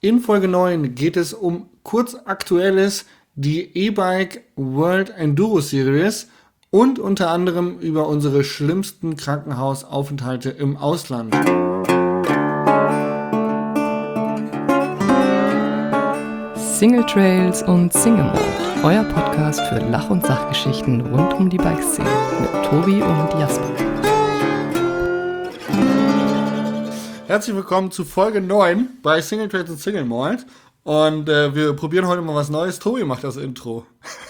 In Folge 9 geht es um kurzaktuelles, die E-Bike World Enduro Series und unter anderem über unsere schlimmsten Krankenhausaufenthalte im Ausland. Single Trails und Single Mode, euer Podcast für Lach- und Sachgeschichten rund um die Bikeszene mit Tobi und Jasper. Herzlich willkommen zu Folge 9 bei Single Trails und Single Mode. Und wir probieren heute mal was Neues. Tobi macht das Intro.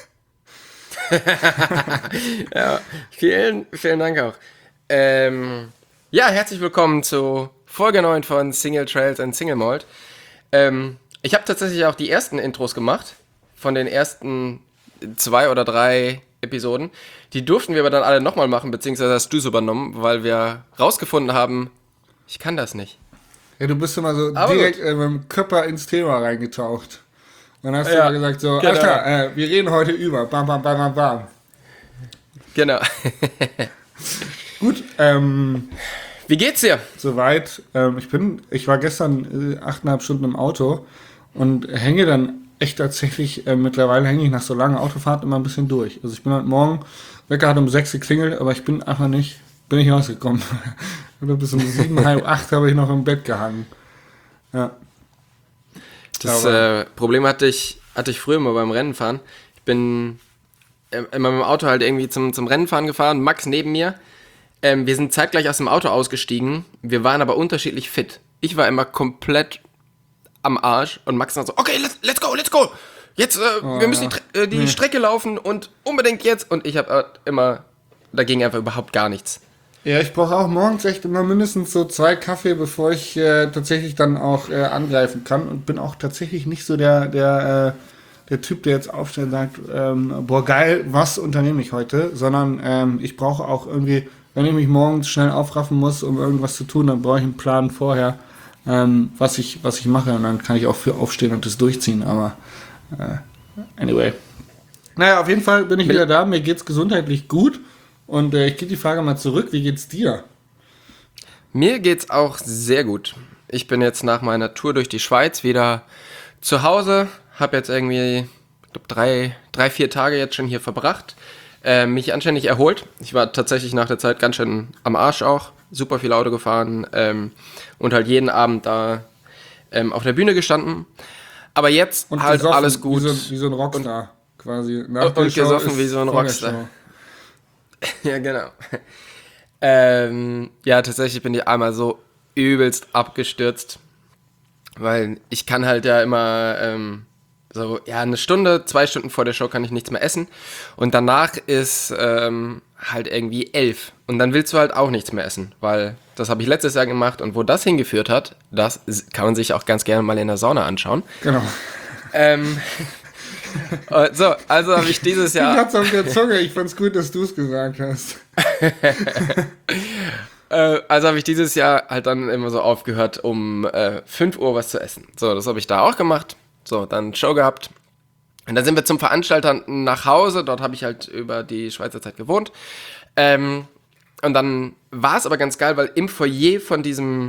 Ja, vielen Dank auch. Ja, herzlich willkommen zu Folge 9 von Single Trails and Single Malt. Ich habe tatsächlich auch die ersten Intros gemacht, von den ersten 2 oder 3 Episoden. Die durften wir aber dann alle nochmal machen, beziehungsweise hast du es übernommen, weil wir rausgefunden haben, ich kann das nicht. Ja, du bist immer so Aber direkt mit dem Körper ins Thema reingetaucht. Und dann hast du Ja, immer gesagt so, genau. alles klar, wir reden heute über, bam, bam, bam, bam, bam. Genau. Gut, Wie geht's dir? soweit. Ich war gestern 8,5 Stunden im Auto und hänge dann echt tatsächlich, mittlerweile hänge ich nach so langen Autofahrten immer ein bisschen durch. Also ich bin heute Morgen, Wecker hat um 6 geklingelt, aber ich bin einfach nicht rausgekommen. Oder bis um 7, halb 8 habe ich noch im Bett gehangen. Ja. Das Problem hatte ich früher mal beim Rennenfahren. Ich bin immer mit dem Auto halt irgendwie zum Rennenfahren gefahren, Max neben mir. Wir sind zeitgleich aus dem Auto ausgestiegen, wir waren aber unterschiedlich fit. Ich war immer komplett am Arsch und Max dann so, okay, let's go. Jetzt, wir müssen die Strecke laufen und unbedingt jetzt. Und ich habe immer, da ging einfach überhaupt gar nichts. Ja, ich brauche auch morgens echt immer mindestens so 2 Kaffee, bevor ich tatsächlich dann auch angreifen kann. Und bin auch tatsächlich nicht so der Typ, der jetzt aufsteht und sagt, boah geil, was unternehme ich heute? Sondern ich brauche auch irgendwie, wenn ich mich morgens schnell aufraffen muss, um irgendwas zu tun, dann brauche ich einen Plan vorher, was ich mache. Und dann kann ich auch für aufstehen und das durchziehen. Aber anyway. Naja, auf jeden Fall bin ich wieder da. Mir geht's gesundheitlich gut. Und ich gebe die Frage mal zurück. Wie geht's dir? Mir geht's auch sehr gut. Ich bin jetzt nach meiner Tour durch die Schweiz wieder zu Hause, habe jetzt irgendwie, ich glaube 3-4 Tage jetzt schon hier verbracht, mich anständig erholt. Ich war tatsächlich nach der Zeit ganz schön am Arsch auch, super viel Auto gefahren und halt jeden Abend da auf der Bühne gestanden. Aber jetzt Und halt gesoffen, alles gut. Wie so ein Rockstar quasi. Und gesoffen wie so ein Rockstar. Ja, genau. Ja, tatsächlich bin ich einmal so übelst abgestürzt, weil ich kann halt ja immer so, ja, 1 Stunde, 2 Stunden vor der Show kann ich nichts mehr essen und danach ist halt irgendwie 11 und dann willst du halt auch nichts mehr essen, weil das habe ich letztes Jahr gemacht und wo das hingeführt hat, das kann man sich auch ganz gerne mal in der Sauna anschauen. Genau. So, also habe ich dieses Jahr... Ich hatte es auf der Zunge. Ich fand's gut, dass du es gesagt hast. Also habe ich dieses Jahr halt dann immer so aufgehört, um 5 Uhr was zu essen. So, das habe ich da auch gemacht. So, dann Show gehabt. Und dann sind wir zum Veranstalter nach Hause. Dort habe ich halt über die Schweizer Zeit gewohnt. Und dann war es aber ganz geil, weil im Foyer von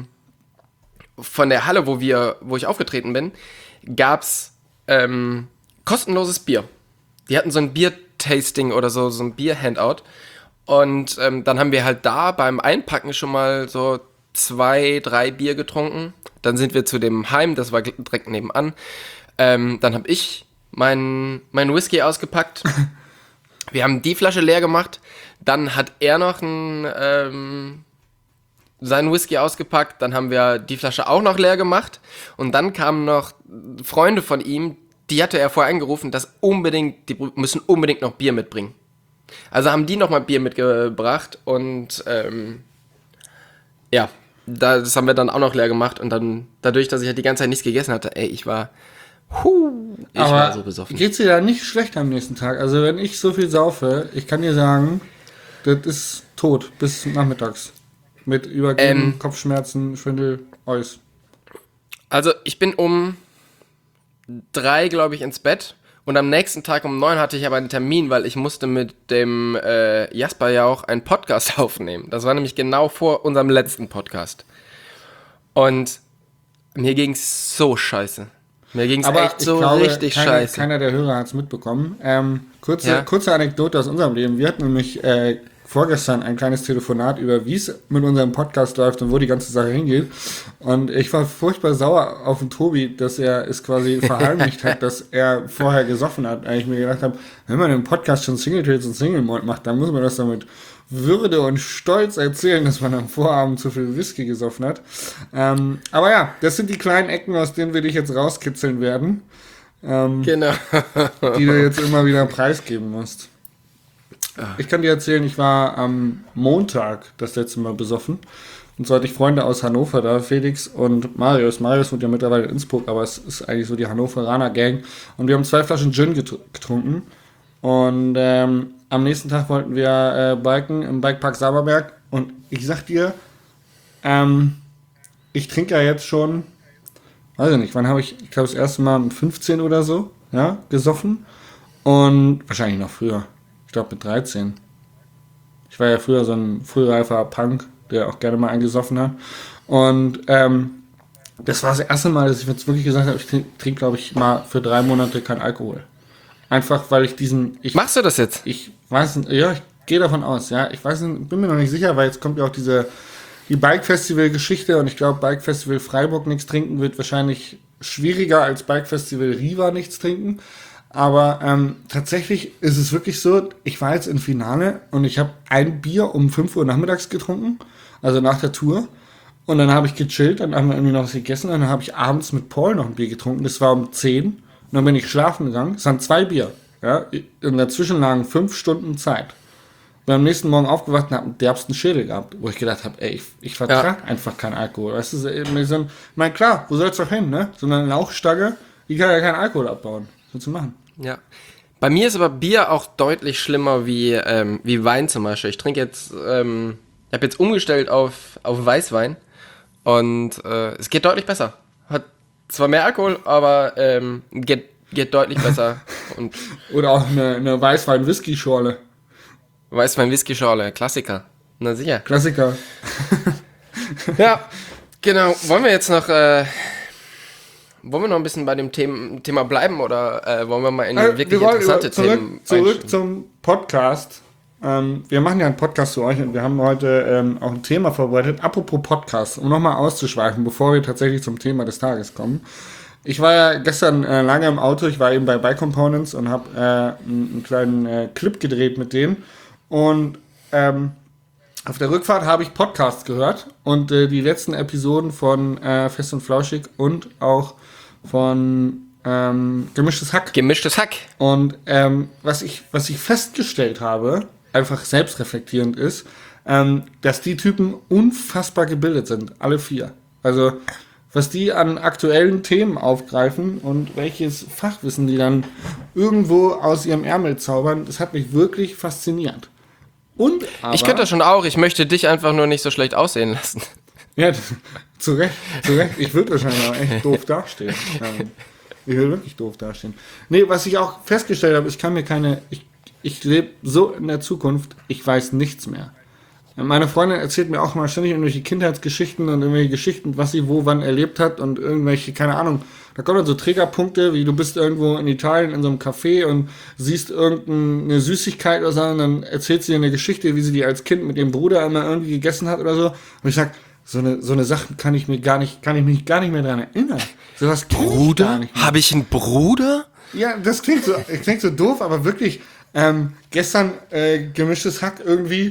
der Halle, wo ich aufgetreten bin, gab's kostenloses Bier. Die hatten so ein Bier-Tasting oder so ein Bier-Handout. Und dann haben wir halt da beim Einpacken schon mal so 2-3 Bier getrunken. Dann sind wir zu dem Heim, das war direkt nebenan. Dann habe ich meinen Whisky ausgepackt. Wir haben die Flasche leer gemacht. Dann hat er noch seinen Whisky ausgepackt. Dann haben wir die Flasche auch noch leer gemacht. Und dann kamen noch Freunde von ihm, die hatte er vorher angerufen, die müssen unbedingt noch Bier mitbringen. Also haben die nochmal Bier mitgebracht und ja, das haben wir dann auch noch leer gemacht und dann, dadurch, dass ich halt die ganze Zeit nichts gegessen hatte, ich war so besoffen. Geht's dir da nicht schlecht am nächsten Tag? Also wenn ich so viel saufe, ich kann dir sagen, das ist tot bis nachmittags. Mit Übergeben, Kopfschmerzen, Schwindel, alles. Also ich bin um 3, glaube ich, ins Bett und am nächsten Tag um 9 hatte ich aber einen Termin, weil ich musste mit dem Jasper ja auch einen Podcast aufnehmen. Das war nämlich genau vor unserem letzten Podcast. Und mir ging's so scheiße. Mir ging es Aber echt ich so glaube, richtig scheiße. keiner der Hörer hat es mitbekommen. Ja. Kurze Anekdote aus unserem Leben. Wir hatten nämlich vorgestern ein kleines Telefonat über, wie es mit unserem Podcast läuft und wo die ganze Sache hingeht. Und ich war furchtbar sauer auf den Tobi, dass er es quasi verheimlicht hat, dass er vorher gesoffen hat. Weil ich mir gedacht habe, wenn man im Podcast schon Single Trails und Single Malt macht, dann muss man das damit Würde und Stolz erzählen, dass man am Vorabend zu viel Whisky gesoffen hat. Aber ja, das sind die kleinen Ecken, aus denen wir dich jetzt rauskitzeln werden, Genau. die du jetzt immer wieder preisgeben musst. Ich kann dir erzählen, ich war am Montag das letzte Mal besoffen. Und zwar hatte ich Freunde aus Hannover da, Felix und Marius. Marius wohnt ja mittlerweile in Innsbruck, aber es ist eigentlich so die Hannoveraner Gang. Und wir haben 2 Flaschen Gin getrunken. Und am nächsten Tag wollten wir biken im Bikepark Saberberg. Und ich sag dir, ich trinke ja jetzt schon, weiß ich nicht, wann habe ich glaube das erste Mal mit 15 oder so, ja, gesoffen. Und wahrscheinlich noch früher. Ich glaube mit 13. Ich war ja früher so ein frühreifer Punk, der auch gerne mal eingesoffen hat. Und das war das erste Mal, dass ich jetzt wirklich gesagt habe, ich trinke, glaube ich, mal für 3 Monate kein Alkohol. Einfach, weil ich Machst du das jetzt? Ich weiß nicht, ja, ich gehe davon aus, ja. Ich weiß nicht, bin mir noch nicht sicher, weil jetzt kommt ja auch die Bike-Festival-Geschichte und ich glaube, Bike-Festival Freiburg nichts trinken wird wahrscheinlich schwieriger als Bike-Festival Riva nichts trinken. Aber tatsächlich ist es wirklich so, ich war jetzt im Finale und ich habe ein Bier um 5 Uhr nachmittags getrunken, also nach der Tour. Und dann habe ich gechillt, dann haben wir irgendwie noch was gegessen und dann habe ich abends mit Paul noch ein Bier getrunken. Das war um 10 und dann bin ich schlafen gegangen. Es waren 2 Bier. Ja? Und dazwischen lagen 5 Stunden Zeit. Bin am nächsten Morgen aufgewacht und habe einen derbsten Schädel gehabt, wo ich gedacht habe, ey, ich vertrage einfach keinen Alkohol. Weißt du, ich meine, klar, wo soll's doch hin, ne? So eine Lauchstange, die kann ja keinen Alkohol abbauen. Was zu machen? Ja. Bei mir ist aber Bier auch deutlich schlimmer wie Wein zum Beispiel. Ich trinke jetzt, ich habe jetzt umgestellt auf Weißwein und es geht deutlich besser. Hat zwar mehr Alkohol, aber geht deutlich besser. Und Oder auch eine Weißwein-Whisky-Schorle. Weißwein-Whisky-Schorle, Klassiker. Na sicher. Klassiker. Ja, genau. Wollen wir jetzt noch ein bisschen bei dem Thema bleiben oder wollen wir mal in wirklich interessante Themen zurück zum Podcast. Wir machen ja einen Podcast zu euch und wir haben heute auch ein Thema vorbereitet. Apropos Podcast, um nochmal auszuschweifen, bevor wir tatsächlich zum Thema des Tages kommen. Ich war ja gestern lange im Auto, ich war eben bei Bike Components und habe einen kleinen Clip gedreht mit denen. Und auf der Rückfahrt habe ich Podcasts gehört und die letzten Episoden von Fest und Flauschig und auch von Gemischtes Hack. Gemischtes Hack. Und was ich festgestellt habe, einfach selbstreflektierend ist, dass die Typen unfassbar gebildet sind, alle 4. Also was die an aktuellen Themen aufgreifen und welches Fachwissen die dann irgendwo aus ihrem Ärmel zaubern, das hat mich wirklich fasziniert. Und aber, Ich könnte das schon auch, ich möchte dich einfach nur nicht so schlecht aussehen lassen. Ja, zu Recht. Ich würde wahrscheinlich auch echt doof dastehen. Ich will wirklich doof dastehen. Nee, was ich auch festgestellt habe, ich lebe so in der Zukunft, ich weiß nichts mehr. Meine Freundin erzählt mir auch mal ständig irgendwelche Kindheitsgeschichten und irgendwelche Geschichten, was sie wo wann erlebt hat und irgendwelche, keine Ahnung, da kommen dann so Triggerpunkte, wie du bist irgendwo in Italien in so einem Café und siehst irgendeine Süßigkeit oder so und dann erzählt sie dir eine Geschichte, wie sie die als Kind mit dem Bruder immer irgendwie gegessen hat oder so. Und ich sag, so eine Sachen kann ich mich gar nicht mehr dran erinnern. So was kenn ich gar nicht mehr. Habe ich einen Bruder? Ja, das klingt so doof, aber wirklich, gestern Gemischtes Hack irgendwie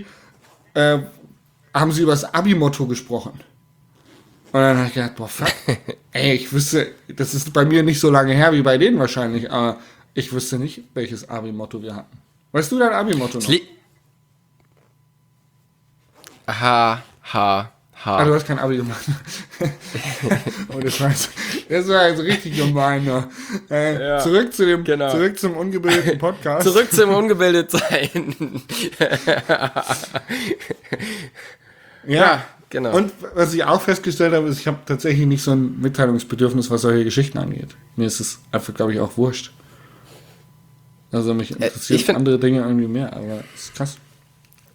haben sie über das Abi-Motto gesprochen. Und dann habe ich gedacht, boah, fuck, ey, ich wüsste, das ist bei mir nicht so lange her wie bei denen wahrscheinlich, aber ich wüsste nicht, welches Abi-Motto wir hatten. Weißt du dein Abi-Motto noch? Ah, du hast kein Abi gemacht. Oh, das war also richtig gemein. Ne? Ja, zurück zum ungebildeten Podcast. Zurück zum Ungebildetsein. Ja, genau. Und was ich auch festgestellt habe, ist, ich habe tatsächlich nicht so ein Mitteilungsbedürfnis, was solche Geschichten angeht. Mir ist es einfach, glaube ich, auch wurscht. Also mich interessieren andere Dinge irgendwie mehr, aber das ist krass.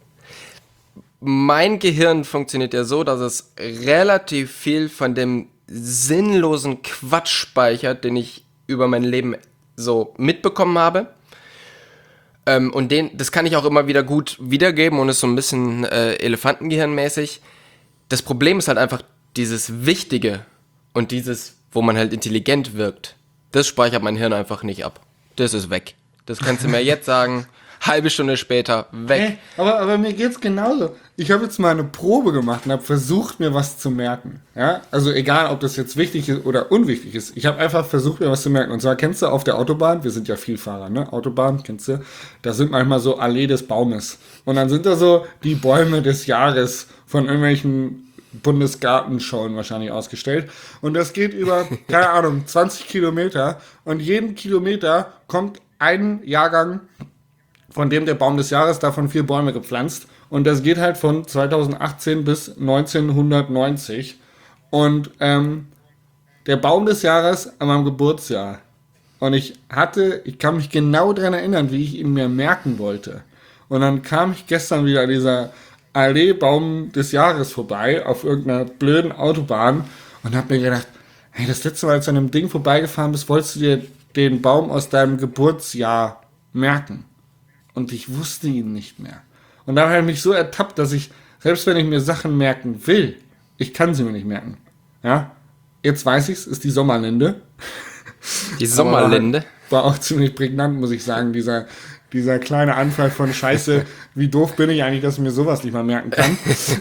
Mein Gehirn funktioniert ja so, dass es relativ viel von dem sinnlosen Quatsch speichert, den ich über mein Leben so mitbekommen habe. Und das kann ich auch immer wieder gut wiedergeben und ist so ein bisschen Elefantengehirnmäßig. Das Problem ist halt einfach dieses Wichtige und dieses, wo man halt intelligent wirkt. Das speichert mein Hirn einfach nicht ab. Das ist weg. Das kannst du mir jetzt sagen, halbe Stunde später, weg. Aber mir geht's genauso. Ich habe jetzt mal eine Probe gemacht und habe versucht, mir was zu merken. Ja? Also egal, ob das jetzt wichtig ist oder unwichtig ist. Ich habe einfach versucht, mir was zu merken. Und zwar kennst du auf der Autobahn, wir sind ja Vielfahrer, ne? Autobahn, kennst du? Da sind manchmal so Allee des Baumes. Und dann sind da so die Bäume des Jahres von irgendwelchen Bundesgartenschauen wahrscheinlich ausgestellt. Und das geht über, keine Ahnung, 20 Kilometer. Und jeden Kilometer kommt ein Jahrgang, von dem der Baum des Jahres, davon 4 Bäume gepflanzt. Und das geht halt von 2018 bis 1990. Und der Baum des Jahres an meinem Geburtsjahr. Und ich kann mich genau daran erinnern, wie ich ihn mir merken wollte. Und dann kam ich gestern wieder an dieser Allee Baum des Jahres vorbei, auf irgendeiner blöden Autobahn und hab mir gedacht, hey, das letzte Mal, als du an einem Ding vorbeigefahren bist, wolltest du dir den Baum aus deinem Geburtsjahr merken. Und ich wusste ihn nicht mehr. Und da habe ich mich so ertappt, dass ich, selbst wenn ich mir Sachen merken will, ich kann sie mir nicht merken. Ja? Jetzt weiß ich's, ist die Sommerlinde. Die Sommerlinde? War auch ziemlich prägnant, muss ich sagen, dieser kleine Anfall von Scheiße, wie doof bin ich eigentlich, dass ich mir sowas nicht mal merken kann.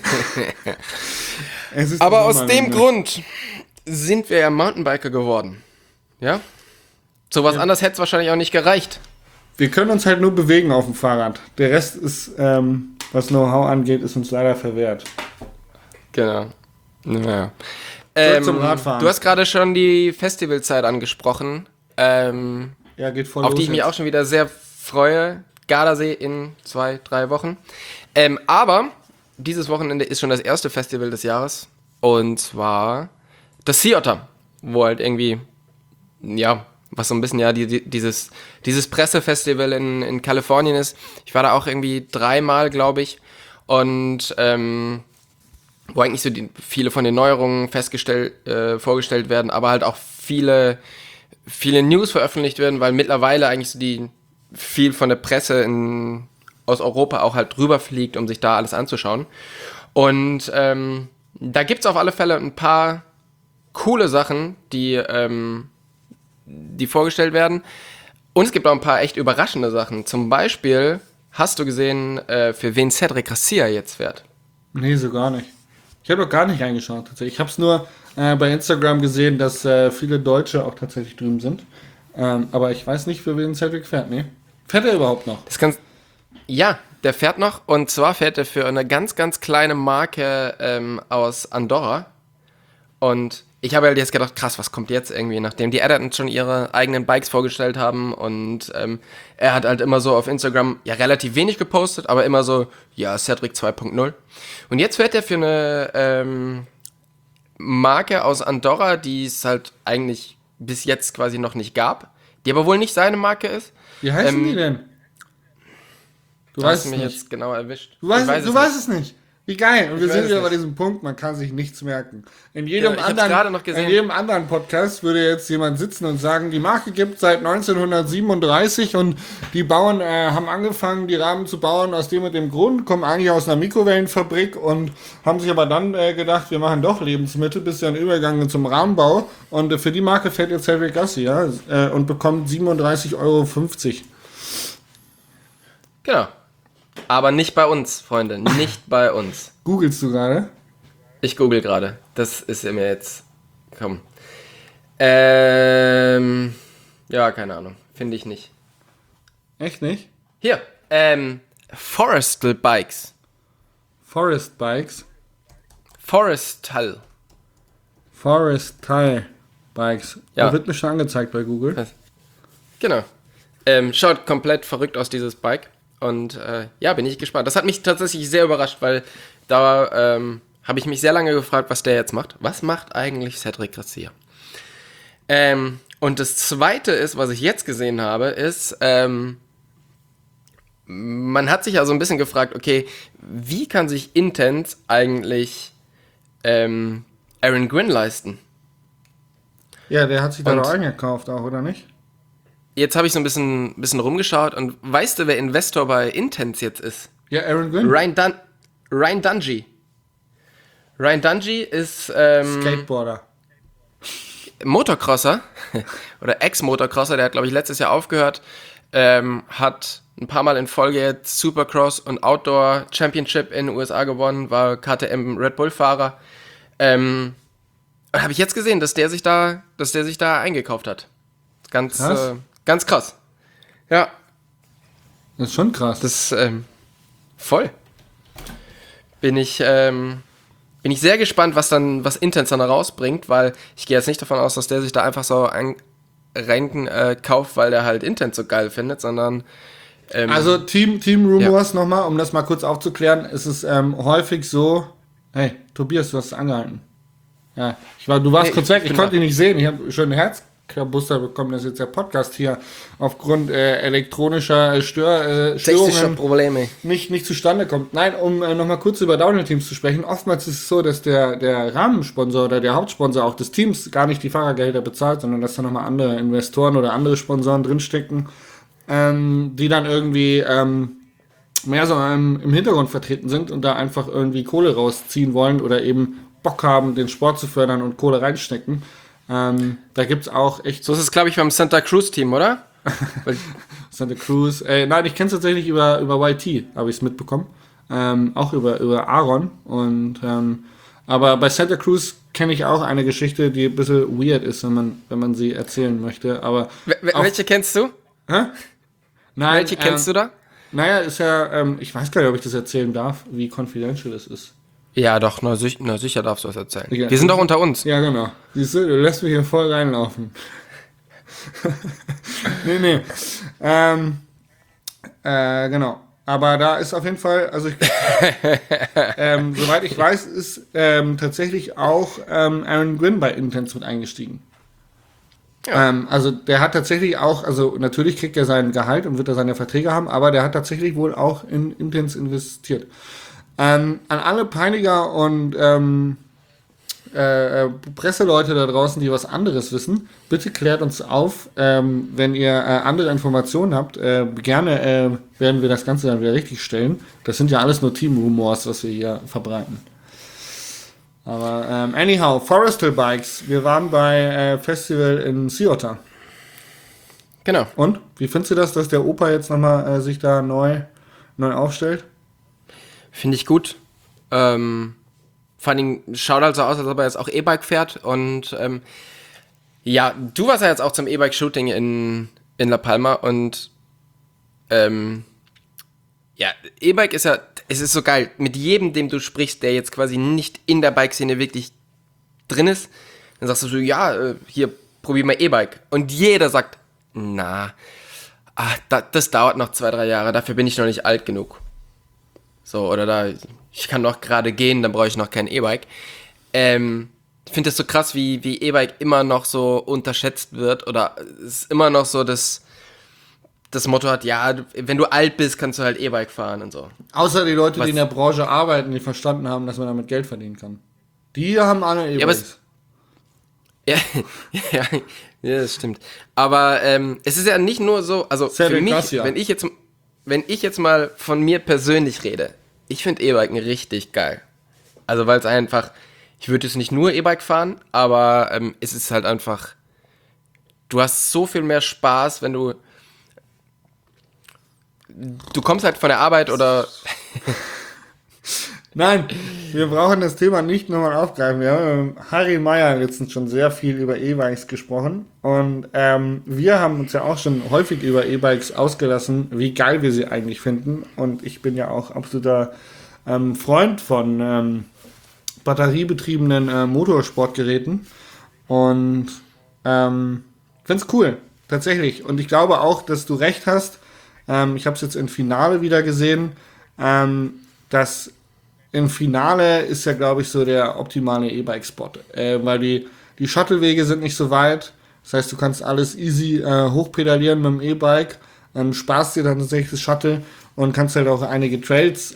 Aber aus dem Grund sind wir ja Mountainbiker geworden. Ja? So was anderes hätte es wahrscheinlich auch nicht gereicht. Wir können uns halt nur bewegen auf dem Fahrrad. Der Rest ist, was Know-how angeht, ist uns leider verwehrt. Genau. Ja. Zum Radfahren. Du hast gerade schon die Festivalzeit angesprochen. Ja, geht voll auf los die ich mich jetzt. auch schon wieder sehr freue. Gardasee in 2-3 Wochen. Aber dieses Wochenende ist schon das erste Festival des Jahres. Und zwar das Sea Otter. Wo halt irgendwie, ja, was so ein bisschen ja dieses Pressefestival in Kalifornien ist. Ich war da auch irgendwie 3-mal, glaube ich. Und wo eigentlich so viele von den Neuerungen vorgestellt werden, aber halt auch viele News veröffentlicht werden, weil mittlerweile eigentlich so viel von der Presse aus Europa auch halt rüberfliegt, um sich da alles anzuschauen. Und da gibt's auf alle Fälle ein paar coole Sachen, die vorgestellt werden. Und es gibt auch ein paar echt überraschende Sachen. Zum Beispiel, hast du gesehen, für wen Cedric Garcia jetzt fährt? Nee, so gar nicht. Ich habe doch gar nicht reingeschaut, tatsächlich. Ich habe es nur bei Instagram gesehen, dass viele Deutsche auch tatsächlich drüben sind. Aber ich weiß nicht, für wen Cedric fährt. Nee. Fährt er überhaupt noch? Ja, der fährt noch. Und zwar fährt er für eine ganz, ganz kleine Marke aus Andorra. Und ich habe halt jetzt gedacht, krass, was kommt jetzt irgendwie, nachdem die Editons schon ihre eigenen Bikes vorgestellt haben. Und er hat halt immer so auf Instagram ja relativ wenig gepostet, aber immer so, ja, Cedric 2.0. Und jetzt fährt er für eine Marke aus Andorra, die es halt eigentlich bis jetzt quasi noch nicht gab, die aber wohl nicht seine Marke ist. Wie heißen die denn? Du weißt mich jetzt genau erwischt. Du weißt es nicht. Wie geil. Und wir sind wieder bei diesem Punkt, man kann sich nichts merken. In jedem anderen Podcast würde jetzt jemand sitzen und sagen, die Marke gibt seit 1937 und die Bauern haben angefangen, die Rahmen zu bauen aus dem und dem Grund, kommen eigentlich aus einer Mikrowellenfabrik und haben sich aber dann gedacht, wir machen doch Lebensmittel, bis dann übergegangen zum Rahmenbau. Und für die Marke fährt jetzt Cedric Garcia und bekommt 37,50 Euro. Genau. Aber nicht bei uns, Freunde, nicht bei uns. Googlest du gerade? Ich google gerade. Das ist mir jetzt... Komm. Ja, keine Ahnung. Finde ich nicht. Echt nicht? Hier. Forestal Bikes. Forest Bikes. Forestal Bikes. Ja. Das wird mir schon angezeigt bei Google. Genau. Schaut komplett verrückt aus, dieses Bike. Und ja, bin ich gespannt. Das hat mich tatsächlich sehr überrascht, weil da habe ich mich sehr lange gefragt, was der jetzt macht. Was macht eigentlich Cedric Garcia? Und das Zweite ist, was ich jetzt gesehen habe, ist, man hat sich ja so ein bisschen gefragt, okay, wie kann sich Intense eigentlich Aaron Gwyn leisten? Ja, der hat sich da Und- doch eingekauft auch, oder nicht? Jetzt habe ich so ein bisschen rumgeschaut und weißt du, wer Investor bei Intense jetzt ist? Ja, Aaron Gwynn. Ryan Dungey. Ryan Dungey ist Skateboarder. Motocrosser oder Ex-Motocrosser, der hat, glaube ich, letztes Jahr aufgehört, hat ein paar Mal in Folge jetzt Supercross und Outdoor Championship in den USA gewonnen, war KTM Red Bull-Fahrer. Habe ich jetzt gesehen, dass der sich da eingekauft hat. Ganz Krass. ganz krass. Ja, Das ist schon krass. das voll. Bin ich sehr gespannt, was Intense dann rausbringt, weil ich gehe jetzt nicht davon aus, dass der sich da einfach so kauft, weil der halt Intense so geil findet, sondern Also Team Rumors nochmal, um das mal kurz aufzuklären, ist es häufig so, hey, Tobias, du hast es angehalten. Ja, du warst Nee, kurz weg, ich genau. ich bin konnte da. dich nicht sehen, ich habe schon einen Herzklabuster bekommen, das ist jetzt der Podcast hier aufgrund elektronischer Störungen Probleme. nicht zustande kommt. Nein, um nochmal kurz über Downhill-Teams zu sprechen, oftmals ist es so, dass der Rahmensponsor oder der Hauptsponsor auch des Teams gar nicht die Fahrergelder bezahlt, sondern dass da nochmal andere Investoren oder andere Sponsoren drinstecken, die dann irgendwie mehr so im Hintergrund vertreten sind und da einfach irgendwie Kohle rausziehen wollen oder eben Bock haben, den Sport zu fördern und Kohle reinstecken. Da gibt's auch echt So ist es, glaube ich, beim Santa Cruz Team, oder? Santa Cruz. Nein, ich kenne es tatsächlich über YT, habe ich es mitbekommen. Auch über Aaron. Aber bei Santa Cruz kenne ich auch eine Geschichte, die ein bisschen weird ist, wenn man sie erzählen möchte. Aber auch- Welche kennst du? Hä? Nein, Welche kennst du da? Naja, ist ja, ich weiß gar nicht, ob ich das erzählen darf, wie confidential es ist. Ja, doch, na sicher darfst du das erzählen. Ja. Wir sind doch unter uns. Ja, genau. Siehst du, du lässt mich hier voll reinlaufen. nee. Genau. Aber da ist auf jeden Fall, also soweit ich weiß, ist tatsächlich auch Aaron Gwynn bei Intense mit eingestiegen. Ja. Also der hat tatsächlich auch, also natürlich kriegt er sein Gehalt und wird er seine Verträge haben, aber der hat tatsächlich wohl auch in Intense investiert. An alle Peiniger und Presseleute da draußen, die was anderes wissen, bitte klärt uns auf, wenn ihr andere Informationen habt. Gerne werden wir das Ganze dann wieder richtig stellen. Das sind ja alles nur Team-Rumors, was wir hier verbreiten. Aber anyhow, Forrestal Bikes. Wir waren bei Festival in Sea Otter. Genau. Und? Wie findest du das, dass der Opa jetzt nochmal sich da neu aufstellt? Finde ich gut. Vor allen Dingen schaut halt so aus, als ob er jetzt auch E-Bike fährt. Und ja, du warst ja jetzt auch zum E-Bike-Shooting in La Palma. Und ja, E-Bike ist ja, es ist so geil. Mit jedem, dem du sprichst, der jetzt quasi nicht in der Bike-Szene wirklich drin ist, dann sagst du so, ja, hier, probier mal E-Bike. Und jeder sagt, das dauert noch 2-3 Jahre, dafür bin ich noch nicht alt genug. So, oder ich kann noch gerade gehen, dann brauche ich noch kein E-Bike. Ich finde das so krass, wie E-Bike immer noch so unterschätzt wird, oder es immer noch so das Motto hat, ja, wenn du alt bist, kannst du halt E-Bike fahren und so. Außer die Leute, Was? die in der Branche arbeiten, die verstanden haben, dass man damit Geld verdienen kann. Die haben alle Ja, aber E-Bikes. Ja, das stimmt. Aber es ist ja nicht nur so, also Sehr für mich, krass, ja. wenn ich jetzt mal von mir persönlich rede, ich finde E-Biken richtig geil. Also weil es einfach, ich würde jetzt nicht nur E-Bike fahren, aber es ist halt einfach, du hast so viel mehr Spaß, wenn du kommst halt von der Arbeit oder Nein, wir brauchen das Thema nicht nochmal aufgreifen. Wir haben mit Harry Meyer letztens schon sehr viel über E-Bikes gesprochen. Und wir haben uns ja auch schon häufig über E-Bikes ausgelassen, wie geil wir sie eigentlich finden. Und ich bin ja auch absoluter Freund von batteriebetriebenen Motorsportgeräten. Und finde es cool, tatsächlich. Und ich glaube auch, dass du recht hast. Ich habe es jetzt im Finale wieder gesehen, dass im Finale ist ja, glaube ich, so der optimale E-Bike-Spot, weil die Shuttlewege sind nicht so weit. Das heißt, du kannst alles easy hochpedalieren mit dem E-Bike, sparst dir dann tatsächlich das Shuttle und kannst halt auch einige Trails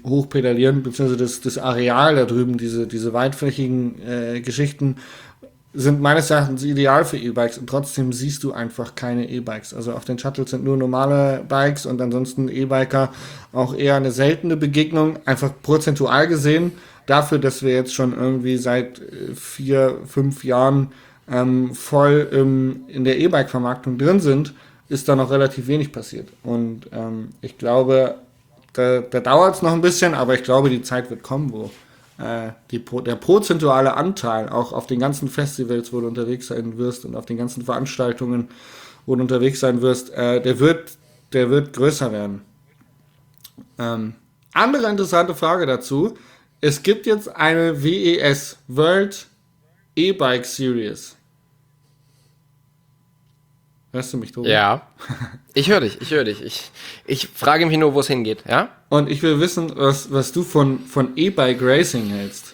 hochpedalieren, beziehungsweise das Areal da drüben, diese weitflächigen Geschichten, sind meines Erachtens ideal für E-Bikes und trotzdem siehst du einfach keine E-Bikes. Also auf den Shuttles sind nur normale Bikes und ansonsten E-Biker auch eher eine seltene Begegnung, einfach prozentual gesehen. Dafür, dass wir jetzt schon irgendwie seit 4-5 Jahren voll in der E-Bike-Vermarktung drin sind, ist da noch relativ wenig passiert. Und ich glaube, da dauert es noch ein bisschen, aber ich glaube, die Zeit wird kommen, wo der prozentuale Anteil auch auf den ganzen Festivals, wo du unterwegs sein wirst und auf den ganzen Veranstaltungen, wo du unterwegs sein wirst, der wird größer werden. Andere interessante Frage dazu. Es gibt jetzt eine WES, World E-Bike Series. Hörst du mich, Tobi? Ja. Ich höre dich. Ich frage mich nur, wo es hingeht, ja? Und ich will wissen, was du von E-Bike Racing hältst.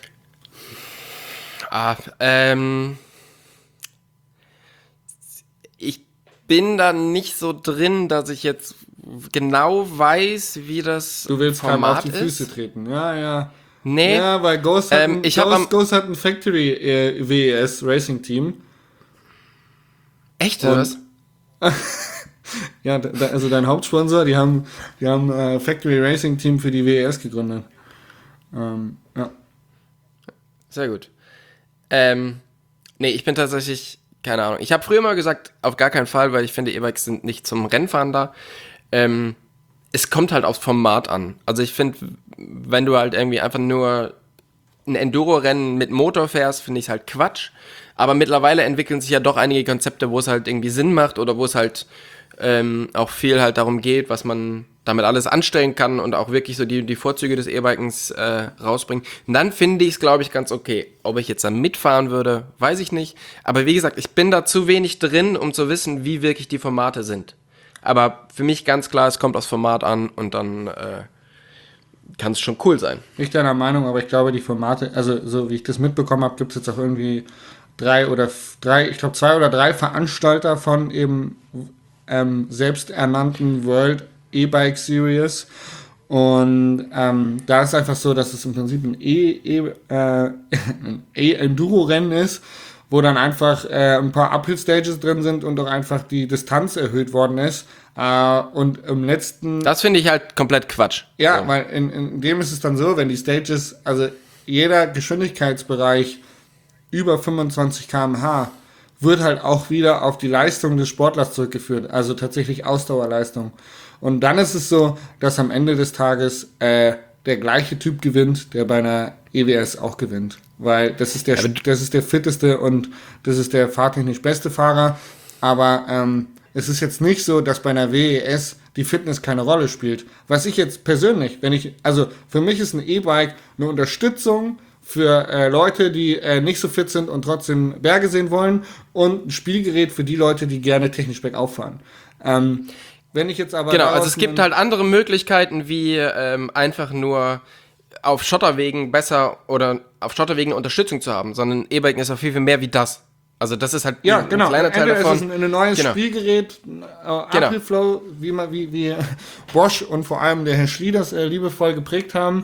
Ich bin da nicht so drin, dass ich jetzt genau weiß, wie das Du willst keinem Format auf die Füße ist. treten. Ja. Nee. Ja, weil Ghost hat ein Factory WES Racing Team. Echt, oder was? Ja, also dein Hauptsponsor, die haben Factory Racing Team für die WES gegründet. Ja. Sehr gut. Nee, ich bin tatsächlich, keine Ahnung. Ich habe früher mal gesagt, auf gar keinen Fall, weil ich finde, E-Bikes sind nicht zum Rennfahren da. Es kommt halt aufs Format an. Also ich finde, wenn du halt irgendwie einfach nur ein Enduro-Rennen mit Motor fährst, finde ich es halt Quatsch. Aber mittlerweile entwickeln sich ja doch einige Konzepte, wo es halt irgendwie Sinn macht oder wo es halt auch viel halt darum geht, was man damit alles anstellen kann und auch wirklich so die Vorzüge des E-Bikens rausbringen. Und dann finde ich es, glaube ich, ganz okay. Ob ich jetzt da mitfahren würde, weiß ich nicht. Aber wie gesagt, ich bin da zu wenig drin, um zu wissen, wie wirklich die Formate sind. Aber für mich ganz klar, es kommt aufs Format an und dann kann es schon cool sein. Nicht deiner Meinung, aber ich glaube, die Formate, also so wie ich das mitbekommen habe, gibt es jetzt auch irgendwie zwei oder drei Veranstalter von eben selbsternannten World E-Bike Series. Und da ist einfach so, dass es im Prinzip ein E-Enduro-Rennen ist, wo dann einfach ein paar Uphill-Stages drin sind und auch einfach die Distanz erhöht worden ist. Und im letzten... Das finde ich halt komplett Quatsch. Ja, so. Weil in dem ist es dann so, wenn die Stages, also jeder Geschwindigkeitsbereich über 25 km/h wird halt auch wieder auf die Leistung des Sportlers zurückgeführt, also tatsächlich Ausdauerleistung. Und dann ist es so, dass am Ende des Tages der gleiche Typ gewinnt, der bei einer EWS auch gewinnt. Weil das ist der fitteste und das ist der fahrtechnisch beste Fahrer. Aber es ist jetzt nicht so, dass bei einer WES die Fitness keine Rolle spielt. Was ich jetzt persönlich, für mich ist ein E-Bike eine Unterstützung für Leute, die nicht so fit sind und trotzdem Berge sehen wollen und ein Spielgerät für die Leute, die gerne technisch bergauf fahren. Wenn ich jetzt aber... Genau, also es gibt halt andere Möglichkeiten, wie einfach nur auf Schotterwegen besser oder auf Schotterwegen Unterstützung zu haben, sondern E-Biken ist auch viel, viel mehr wie das. Also das ist halt ein kleiner Teil davon. Es ist ein neues Spielgerät, Aprilflow, wie Bosch und vor allem der Herr Schlie das liebevoll geprägt haben.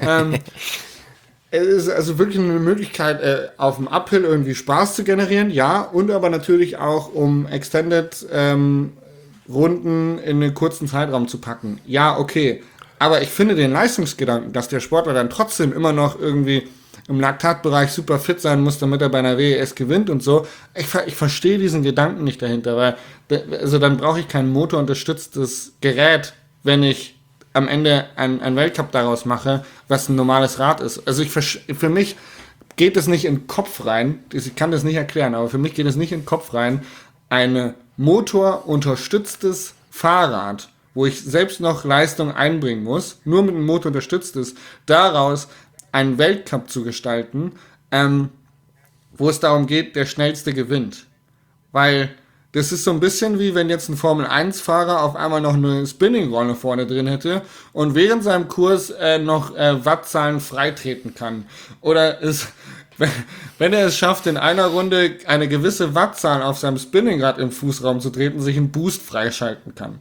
Es ist also wirklich eine Möglichkeit, auf dem Uphill irgendwie Spaß zu generieren, ja, und aber natürlich auch, um Extended Runden in einen kurzen Zeitraum zu packen. Ja, okay. Aber ich finde den Leistungsgedanken, dass der Sportler dann trotzdem immer noch irgendwie im Laktatbereich super fit sein muss, damit er bei einer WES gewinnt und so. Ich verstehe diesen Gedanken nicht dahinter, weil also dann brauche ich kein motorunterstütztes Gerät, wenn ich am Ende ein Weltcup daraus mache, was ein normales Rad ist. Also für mich geht es nicht in den Kopf rein, ich kann das nicht erklären, aber für mich geht es nicht in den Kopf rein, ein motorunterstütztes Fahrrad, wo ich selbst noch Leistung einbringen muss, nur mit dem Motor unterstützt ist, daraus einen Weltcup zu gestalten, wo es darum geht, der Schnellste gewinnt. Weil das ist so ein bisschen wie wenn jetzt ein Formel-1-Fahrer auf einmal noch eine Spinning-Rolle vorne drin hätte und während seinem Kurs noch Wattzahlen freitreten kann. Oder wenn er es schafft, in einer Runde eine gewisse Wattzahl auf seinem Spinningrad im Fußraum zu treten, sich einen Boost freischalten kann.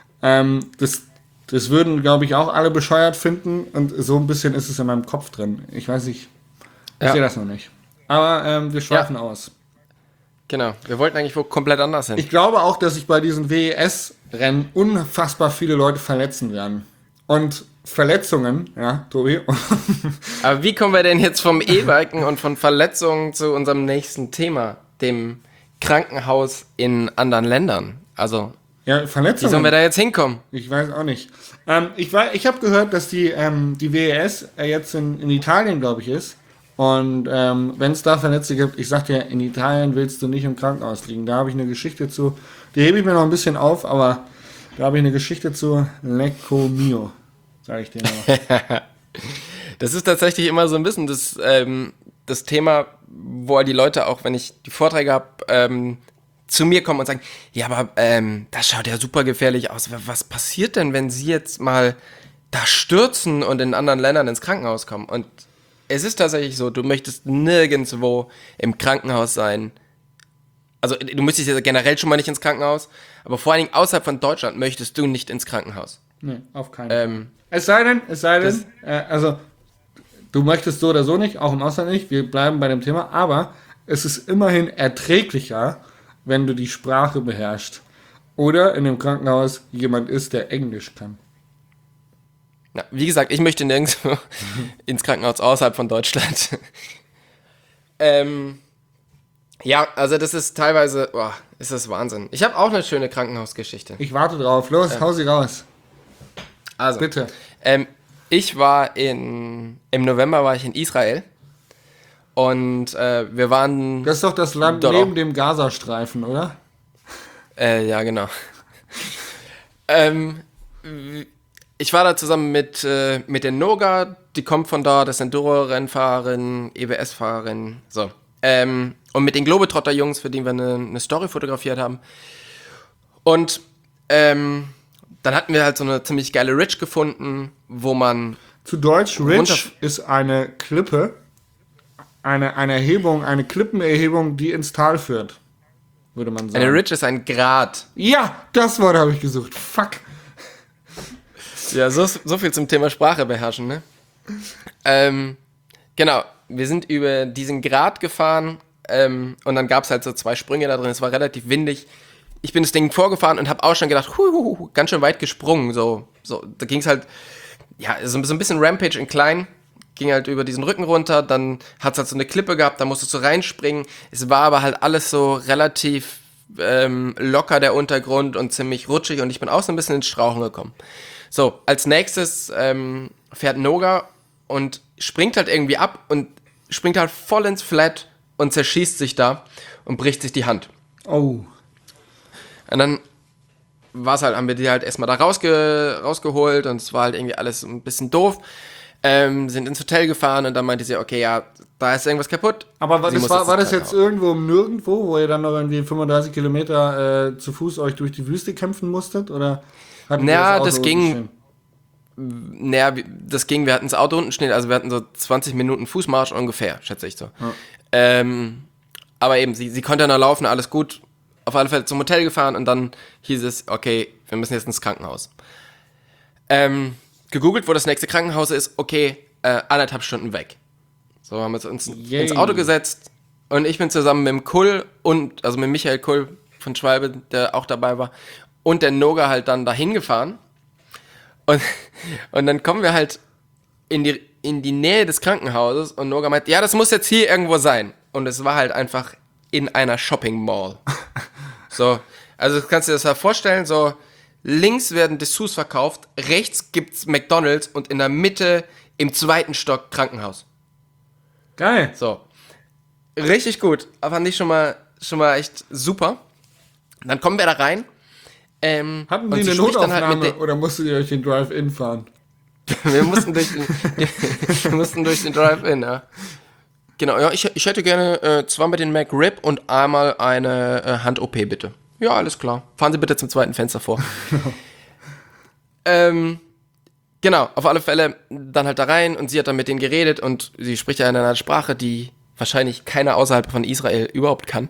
Das würden, glaube ich, auch alle bescheuert finden und so ein bisschen ist es in meinem Kopf drin. Ich weiß nicht, ich sehe das noch nicht. Aber wir schweifen aus. Genau, wir wollten eigentlich wo komplett anders hin. Ich glaube auch, dass sich bei diesen WES-Rennen unfassbar viele Leute verletzen werden. Und Verletzungen, ja, Tobi. Aber wie kommen wir denn jetzt vom E-Biken und von Verletzungen zu unserem nächsten Thema, dem Krankenhaus in anderen Ländern? Also, Ja, wie Verletzungen. sollen wir da jetzt hinkommen? Ich weiß auch nicht. Ich habe gehört, dass die WES jetzt in Italien, glaube ich, ist. Und wenn es da Verletzte gibt, ich sag dir, in Italien willst du nicht im Krankenhaus liegen. Da habe ich eine Geschichte zu. Die hebe ich mir noch ein bisschen auf, aber da habe ich eine Geschichte zu Lecco Mio. Sag ich dir noch. Das ist tatsächlich immer so ein bisschen das Thema, wo die Leute auch, wenn ich die Vorträge habe, zu mir kommen und sagen, ja, aber das schaut ja super gefährlich aus. Was passiert denn, wenn sie jetzt mal da stürzen und in anderen Ländern ins Krankenhaus kommen? Und es ist tatsächlich so, du möchtest nirgendwo im Krankenhaus sein. Also du möchtest ja generell schon mal nicht ins Krankenhaus, aber vor allen Dingen außerhalb von Deutschland möchtest du nicht ins Krankenhaus. Nee, auf keinen Fall. Es sei denn, also du möchtest so oder so nicht, auch im Ausland nicht, wir bleiben bei dem Thema, aber es ist immerhin erträglicher, wenn du die Sprache beherrschst oder in dem Krankenhaus jemand ist, der Englisch kann. Ja, wie gesagt, ich möchte nirgendwo ins Krankenhaus außerhalb von Deutschland. Ja, also das ist teilweise, ist das Wahnsinn. Ich habe auch eine schöne Krankenhausgeschichte. Ich warte drauf, los, hau sie raus. Also, Bitte. ich war im November war ich in Israel und wir waren... Das ist doch das Land dort neben auch. dem Gazastreifen, oder? Ja, genau. Ich war da zusammen mit der Noga, die kommt von da, das sind Enduro-Rennfahrerin, EBS-Fahrerin, so. Und mit den Globetrotter-Jungs, für die wir eine Story fotografiert haben. Und dann hatten wir halt so eine ziemlich geile Ridge gefunden, wo man... Zu Deutsch, Ridge runter- ist eine Klippe, eine Erhebung, eine Klippenerhebung, die ins Tal führt, würde man sagen. Eine Ridge ist ein Grat. Ja, das Wort habe ich gesucht. Fuck. Ja, so viel zum Thema Sprache beherrschen, ne? Genau, wir sind über diesen Grat gefahren und dann gab es halt so 2 Sprünge da drin, es war relativ windig. Ich bin das Ding vorgefahren und habe auch schon gedacht, ganz schön weit gesprungen, so da ging es halt, ja, so ein bisschen Rampage in klein, ging halt über diesen Rücken runter, dann hat es halt so eine Klippe gehabt, da musstest du reinspringen, es war aber halt alles so relativ locker, der Untergrund, und ziemlich rutschig, und ich bin auch so ein bisschen ins Strauchen gekommen. So, als nächstes fährt Noga und springt halt irgendwie ab und springt halt voll ins Flat und zerschießt sich da und bricht sich die Hand. Oh. Und dann haben wir die halt erstmal da rausgeholt, und es war halt irgendwie alles ein bisschen doof. Sind ins Hotel gefahren und dann meinte sie, okay, ja, da ist irgendwas kaputt. Aber Sie muss war das ins jetzt irgendwo um nirgendwo, wo ihr dann noch irgendwie 35 Kilometer zu Fuß euch durch die Wüste kämpfen musstet? Oder hattet ihr Ja, Auto das ging. stehen? Naja, das ging, wir hatten das Auto unten stehen, also wir hatten so 20 Minuten Fußmarsch ungefähr, schätze ich so. Ja. Aber eben, sie konnte noch laufen, alles gut. Auf alle Fälle zum Hotel gefahren und dann hieß es, okay, wir müssen jetzt ins Krankenhaus. Gegoogelt, wo das nächste Krankenhaus ist, okay, 1,5 Stunden weg. So haben wir uns ins Auto gesetzt und ich bin zusammen mit dem Kull also mit Michael Kull von Schwalbe, der auch dabei war, und der Noga halt dann dahin gefahren. Und dann kommen wir halt in die Nähe des Krankenhauses und Noga meint, ja, das muss jetzt hier irgendwo sein. Und es war halt einfach in einer Shopping Mall. So, also kannst du dir das ja vorstellen, so links werden Dessous verkauft, rechts gibt's McDonald's und in der Mitte im 2. Stock Krankenhaus. Geil. So, richtig gut, aber fand ich schon mal echt super. Dann kommen wir da rein. Hatten und die sie eine spricht dann halt Notaufnahme mit oder musstet ihr euch den Drive-In fahren? Wir mussten durch den Drive-In, ja. Genau, ja, ich hätte gerne zweimal den McRib und einmal eine Hand-OP, bitte. Ja, alles klar. Fahren Sie bitte zum zweiten Fenster vor. Genau, auf alle Fälle dann halt da rein und sie hat dann mit denen geredet und sie spricht ja in einer Sprache, die wahrscheinlich keiner außerhalb von Israel überhaupt kann.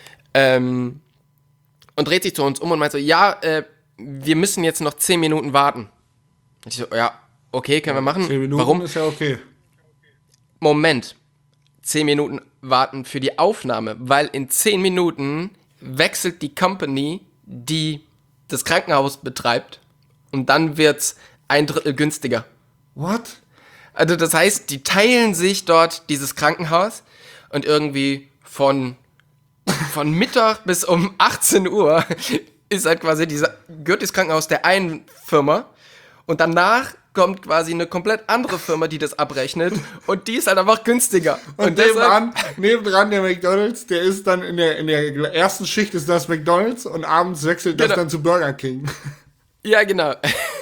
Und dreht sich zu uns um und meint so, ja, wir müssen jetzt noch 10 Minuten warten. Ich so, ja, okay, können wir machen. 10 Minuten Warum? ist ja okay. Moment. 10 Minuten warten für die Aufnahme, weil in 10 Minuten wechselt die Company, die das Krankenhaus betreibt, und dann wird's 1/3 günstiger. What? Also das heißt, die teilen sich dort dieses Krankenhaus und irgendwie von Mittag bis um 18 Uhr ist halt quasi gehört das Krankenhaus der einen Firma und danach kommt quasi eine komplett andere Firma, die das abrechnet und die ist halt einfach günstiger. Und nebendran der McDonald's, der ist dann in der ersten Schicht ist das McDonald's und abends wechselt das dann zu Burger King. Ja, genau.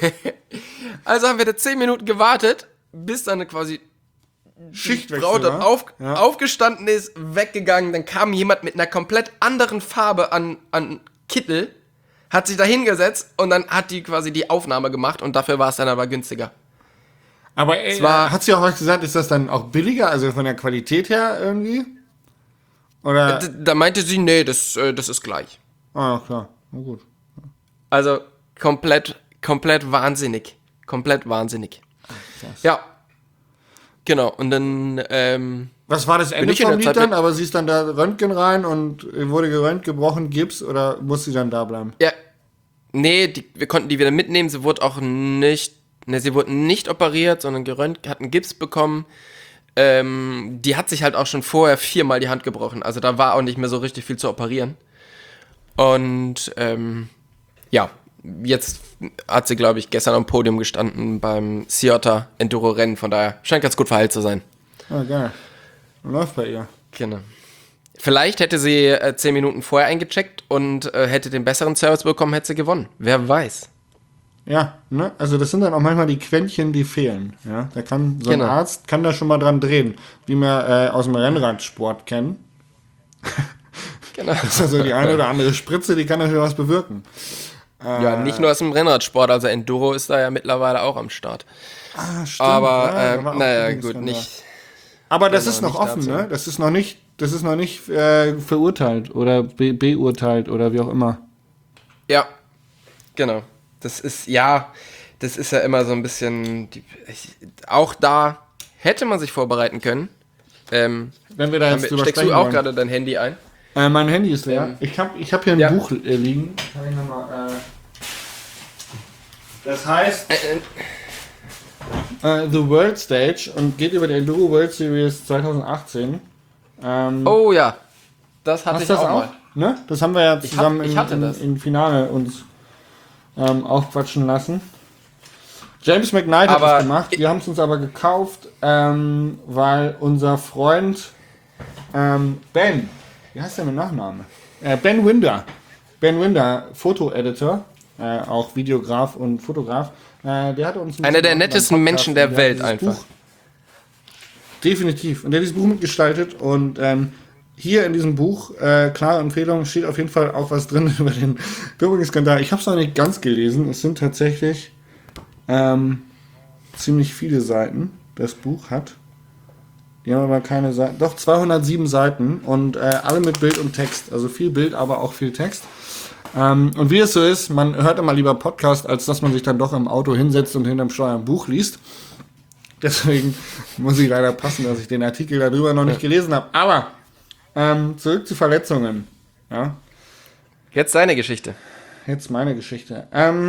Also haben wir da 10 Minuten gewartet, bis dann quasi Schichtwechsel, Frau dann ja? aufgestanden ist, weggegangen, dann kam jemand mit einer komplett anderen Farbe an Kittel, hat sich da hingesetzt und dann hat die quasi die Aufnahme gemacht und dafür war es dann aber günstiger. Aber hat sie auch was gesagt, ist das dann auch billiger, also von der Qualität her irgendwie? Oder? Da meinte sie, nee, das ist gleich. Ah, klar, na gut. Also komplett wahnsinnig. Komplett wahnsinnig. Krass. Ja. Genau, und dann, Was war das Ende ich in vom der Lied Zeit dann? Aber sie ist dann da Röntgen rein und wurde geröntgt, gebrochen, Gips oder muss sie dann da bleiben? ja, nee, wir konnten die wieder mitnehmen, sie wurde auch nicht, sie wurde nicht operiert, sondern geröntgt, hat einen Gips bekommen. Die hat sich halt auch schon vorher 4-mal die Hand gebrochen, also da war auch nicht mehr so richtig viel zu operieren. Und, ja, jetzt hat sie, glaube ich, gestern am Podium gestanden beim Ciotta Enduro-Rennen, von daher scheint ganz gut verheilt zu sein. Ah, geil. Läuft bei ihr. Genau. Vielleicht hätte sie 10 Minuten vorher eingecheckt und hätte den besseren Service bekommen, hätte sie gewonnen. Wer weiß. Ja, ne? Also das sind dann auch manchmal die Quäntchen, die fehlen. Ja, da kann so ein Genau. Arzt kann da schon mal dran drehen, wie wir aus dem Rennradsport kennen. Genau. Das ist also die eine oder andere Spritze, die kann dafür was bewirken. Ja, nicht nur aus dem Rennradsport, also Enduro ist da ja mittlerweile auch am Start. Ah, stimmt. Aber, ja, da war auch naja, einiges gut, dran nicht. Aber das genau, ist noch nicht offen, dazu. ne? Das ist noch nicht verurteilt oder beurteilt oder wie auch immer. Ja, genau. Das ist ja immer so ein bisschen, auch da hätte man sich vorbereiten können. Wenn wir da jetzt drüber Steckst sprechen du auch wollen. gerade dein Handy ein? Mein Handy ist leer. Ich hab hier ein Ja. Buch liegen. Kann ich noch mal, das heißt The World Stage und geht über die Enduro World Series 2018. Oh ja, das hatte Hast ich du das auch auch? mal. Ne? Das haben wir ja zusammen ich hatte das. im Finale uns aufquatschen lassen. James McKnight hat Aber das gemacht. Wir haben es uns aber gekauft, weil unser Freund Ben, wie heißt der mit Nachname? Ben Winder, Foto-Editor, auch Videograf und Fotograf. Der hat uns Einer der nettesten Menschen der Welt einfach. Definitiv. Und der hat dieses Buch mitgestaltet und hier in diesem Buch, klare Empfehlung, steht auf jeden Fall auch was drin über den Doping-Skandal. Ich habe es noch nicht ganz gelesen. Es sind tatsächlich ziemlich viele Seiten. Das Buch hat. Die haben aber keine Seiten. Doch, 207 Seiten und alle mit Bild und Text. Also viel Bild, aber auch viel Text. Und wie es so ist, man hört immer lieber Podcast, als dass man sich dann doch im Auto hinsetzt und hinterm Steuer ein Buch liest. Deswegen muss ich leider passen, dass ich den Artikel darüber noch nicht gelesen habe. Aber zurück zu Verletzungen. Ja, Jetzt deine Geschichte. jetzt meine Geschichte.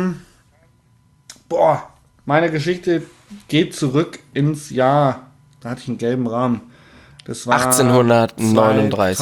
Meine Geschichte geht zurück ins Jahr, da hatte ich einen gelben Rahmen. Das war 1839.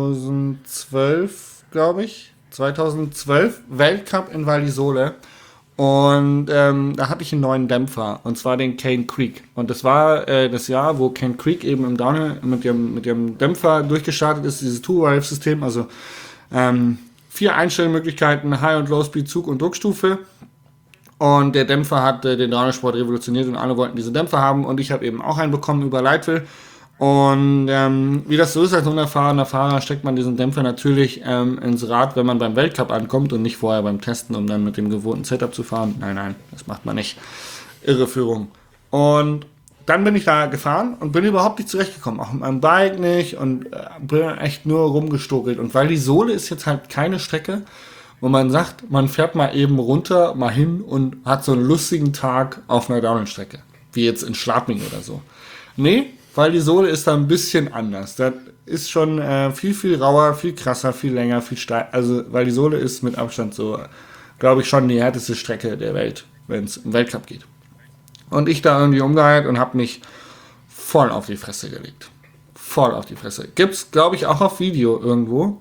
2012, glaube ich. 2012 Weltcup in Val di Sole. Und da hatte ich einen neuen Dämpfer, und zwar den Cane Creek. Und das war das Jahr, wo Cane Creek eben im Downhill mit dem Dämpfer durchgestartet ist, dieses Two-Valve-System, also 4 Einstellmöglichkeiten, High- und Low-Speed, Zug- und Druckstufe. Und der Dämpfer hat den Downhill-Sport revolutioniert und alle wollten diese Dämpfer haben. Und ich habe eben auch einen bekommen über Leitwil. Und wie das so ist als unerfahrener Fahrer, steckt man diesen Dämpfer natürlich ins Rad, wenn man beim Weltcup ankommt und nicht vorher beim Testen, um dann mit dem gewohnten Setup zu fahren. Nein, das macht man nicht. Irreführung. Und dann bin ich da gefahren und bin überhaupt nicht zurechtgekommen. Auch mit meinem Bike nicht und bin echt nur rumgestokelt. Und weil die Sohle ist jetzt halt keine Strecke, wo man sagt, man fährt mal eben runter, mal hin und hat so einen lustigen Tag auf einer Downhill-Strecke. Wie jetzt in Schladming oder so. Nee, weil die Sohle ist da ein bisschen anders. Das ist schon viel, viel rauer, viel krasser, viel länger, viel steil. Also, weil die Sohle ist mit Abstand so, glaube ich, schon die härteste Strecke der Welt, wenn es im Weltcup geht. Und ich da irgendwie umgeheilt und habe mich voll auf die Fresse gelegt. Voll auf die Fresse. Gibt's, glaube ich, auch auf Video irgendwo.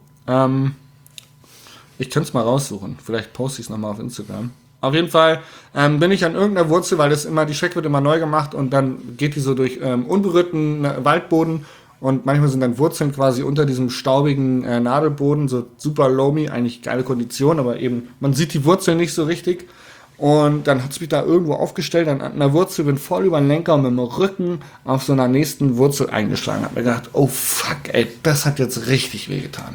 Ich könnte es mal raussuchen. Vielleicht poste ich es nochmal auf Instagram. Auf jeden Fall bin ich an irgendeiner Wurzel, weil die Strecke wird immer neu gemacht und dann geht die so durch unberührten Waldboden und manchmal sind dann Wurzeln quasi unter diesem staubigen Nadelboden, so super loamy, eigentlich geile Kondition, aber eben, man sieht die Wurzeln nicht so richtig. Und dann hat es mich da irgendwo aufgestellt, an einer Wurzel, bin voll über den Lenker und mit dem Rücken auf so einer nächsten Wurzel eingeschlagen. Hab mir gedacht, oh fuck, ey, das hat jetzt richtig wehgetan.